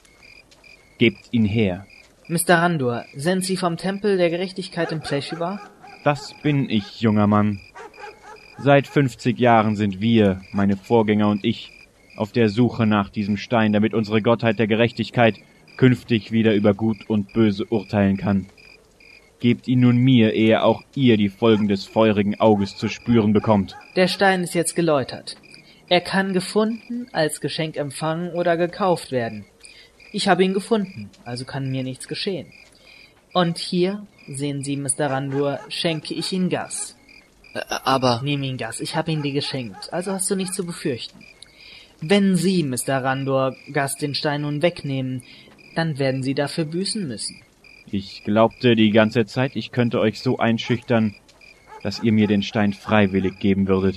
Gebt ihn her. Mr. Randor, sind Sie vom Tempel der Gerechtigkeit in Pleshiva? Das bin ich, junger Mann. Seit 50 Jahren sind wir, meine Vorgänger und ich, auf der Suche nach diesem Stein, damit unsere Gottheit der Gerechtigkeit künftig wieder über Gut und Böse urteilen kann. Gebt ihn nun mir, ehe auch ihr die Folgen des feurigen Auges zu spüren bekommt. Der Stein ist jetzt geläutert. Er kann gefunden, als Geschenk empfangen oder gekauft werden. Ich habe ihn gefunden, also kann mir nichts geschehen. Und hier, sehen Sie, Mr. Randor, schenke ich Ihnen Gas. Aber... Nimm ihn, Gas, ich habe ihn dir geschenkt, also hast du nichts zu befürchten. Wenn Sie, Mr. Randor, Gas den Stein nun wegnehmen, dann werden Sie dafür büßen müssen. Ich glaubte die ganze Zeit, ich könnte euch so einschüchtern, dass ihr mir den Stein freiwillig geben würdet.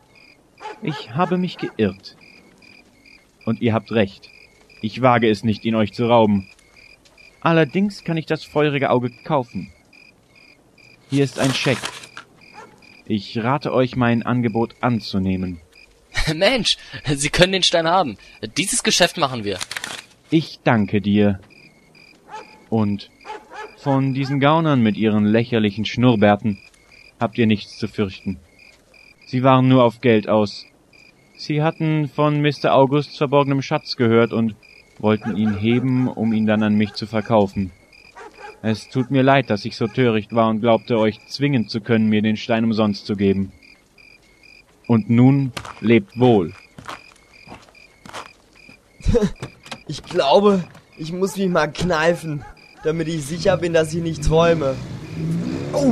Ich habe mich geirrt. Und ihr habt recht. Ich wage es nicht, ihn euch zu rauben. Allerdings kann ich das feurige Auge kaufen. Hier ist ein Scheck. Ich rate euch, mein Angebot anzunehmen. Mensch, Sie können den Stein haben. Dieses Geschäft machen wir. Ich danke dir. Und von diesen Gaunern mit ihren lächerlichen Schnurrbärten habt ihr nichts zu fürchten. Sie waren nur auf Geld aus. Sie hatten von Mr. Augusts verborgenem Schatz gehört und wollten ihn heben, um ihn dann an mich zu verkaufen. Es tut mir leid, dass ich so töricht war und glaubte, euch zwingen zu können, mir den Stein umsonst zu geben. Und nun lebt wohl. Ich glaube, ich muss mich mal kneifen, damit ich sicher bin, dass ich nicht träume. Oh!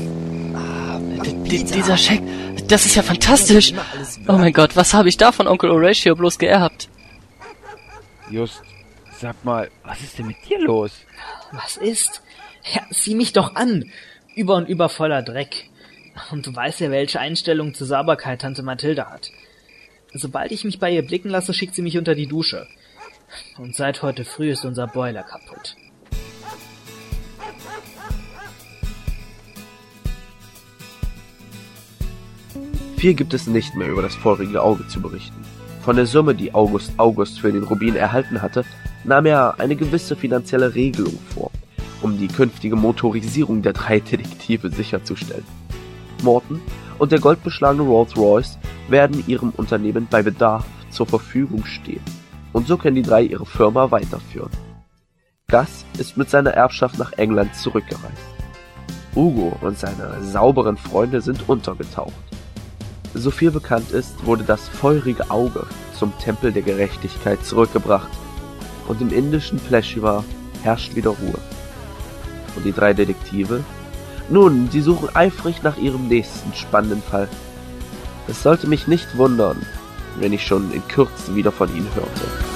Dieser Scheck, das ist ja fantastisch. Oh mein Gott, was habe ich da von Onkel Horatio bloß geerbt? Just, sag mal, was ist denn mit dir los? Was ist? Ja, sieh mich doch an. Über und über voller Dreck. Und du weißt ja, welche Einstellung zur Sauberkeit Tante Mathilda hat. Sobald ich mich bei ihr blicken lasse, schickt sie mich unter die Dusche. Und seit heute früh ist unser Boiler kaputt. Viel gibt es nicht mehr über das feurige Auge zu berichten. Von der Summe, die August für den Rubin erhalten hatte, nahm er eine gewisse finanzielle Regelung vor, um die künftige Motorisierung der 3 Detektive sicherzustellen. Morton und der goldbeschlagene Rolls-Royce werden ihrem Unternehmen bei Bedarf zur Verfügung stehen, und so können die 3 ihre Firma weiterführen. Gus ist mit seiner Erbschaft nach England zurückgereist. Hugo und seine sauberen Freunde sind untergetaucht. So viel bekannt ist, wurde das feurige Auge zum Tempel der Gerechtigkeit zurückgebracht und im indischen Pleshiva herrscht wieder Ruhe. Und die 3 Detektive? Nun, sie suchen eifrig nach ihrem nächsten spannenden Fall. Es sollte mich nicht wundern, wenn ich schon in Kürze wieder von ihnen hörte.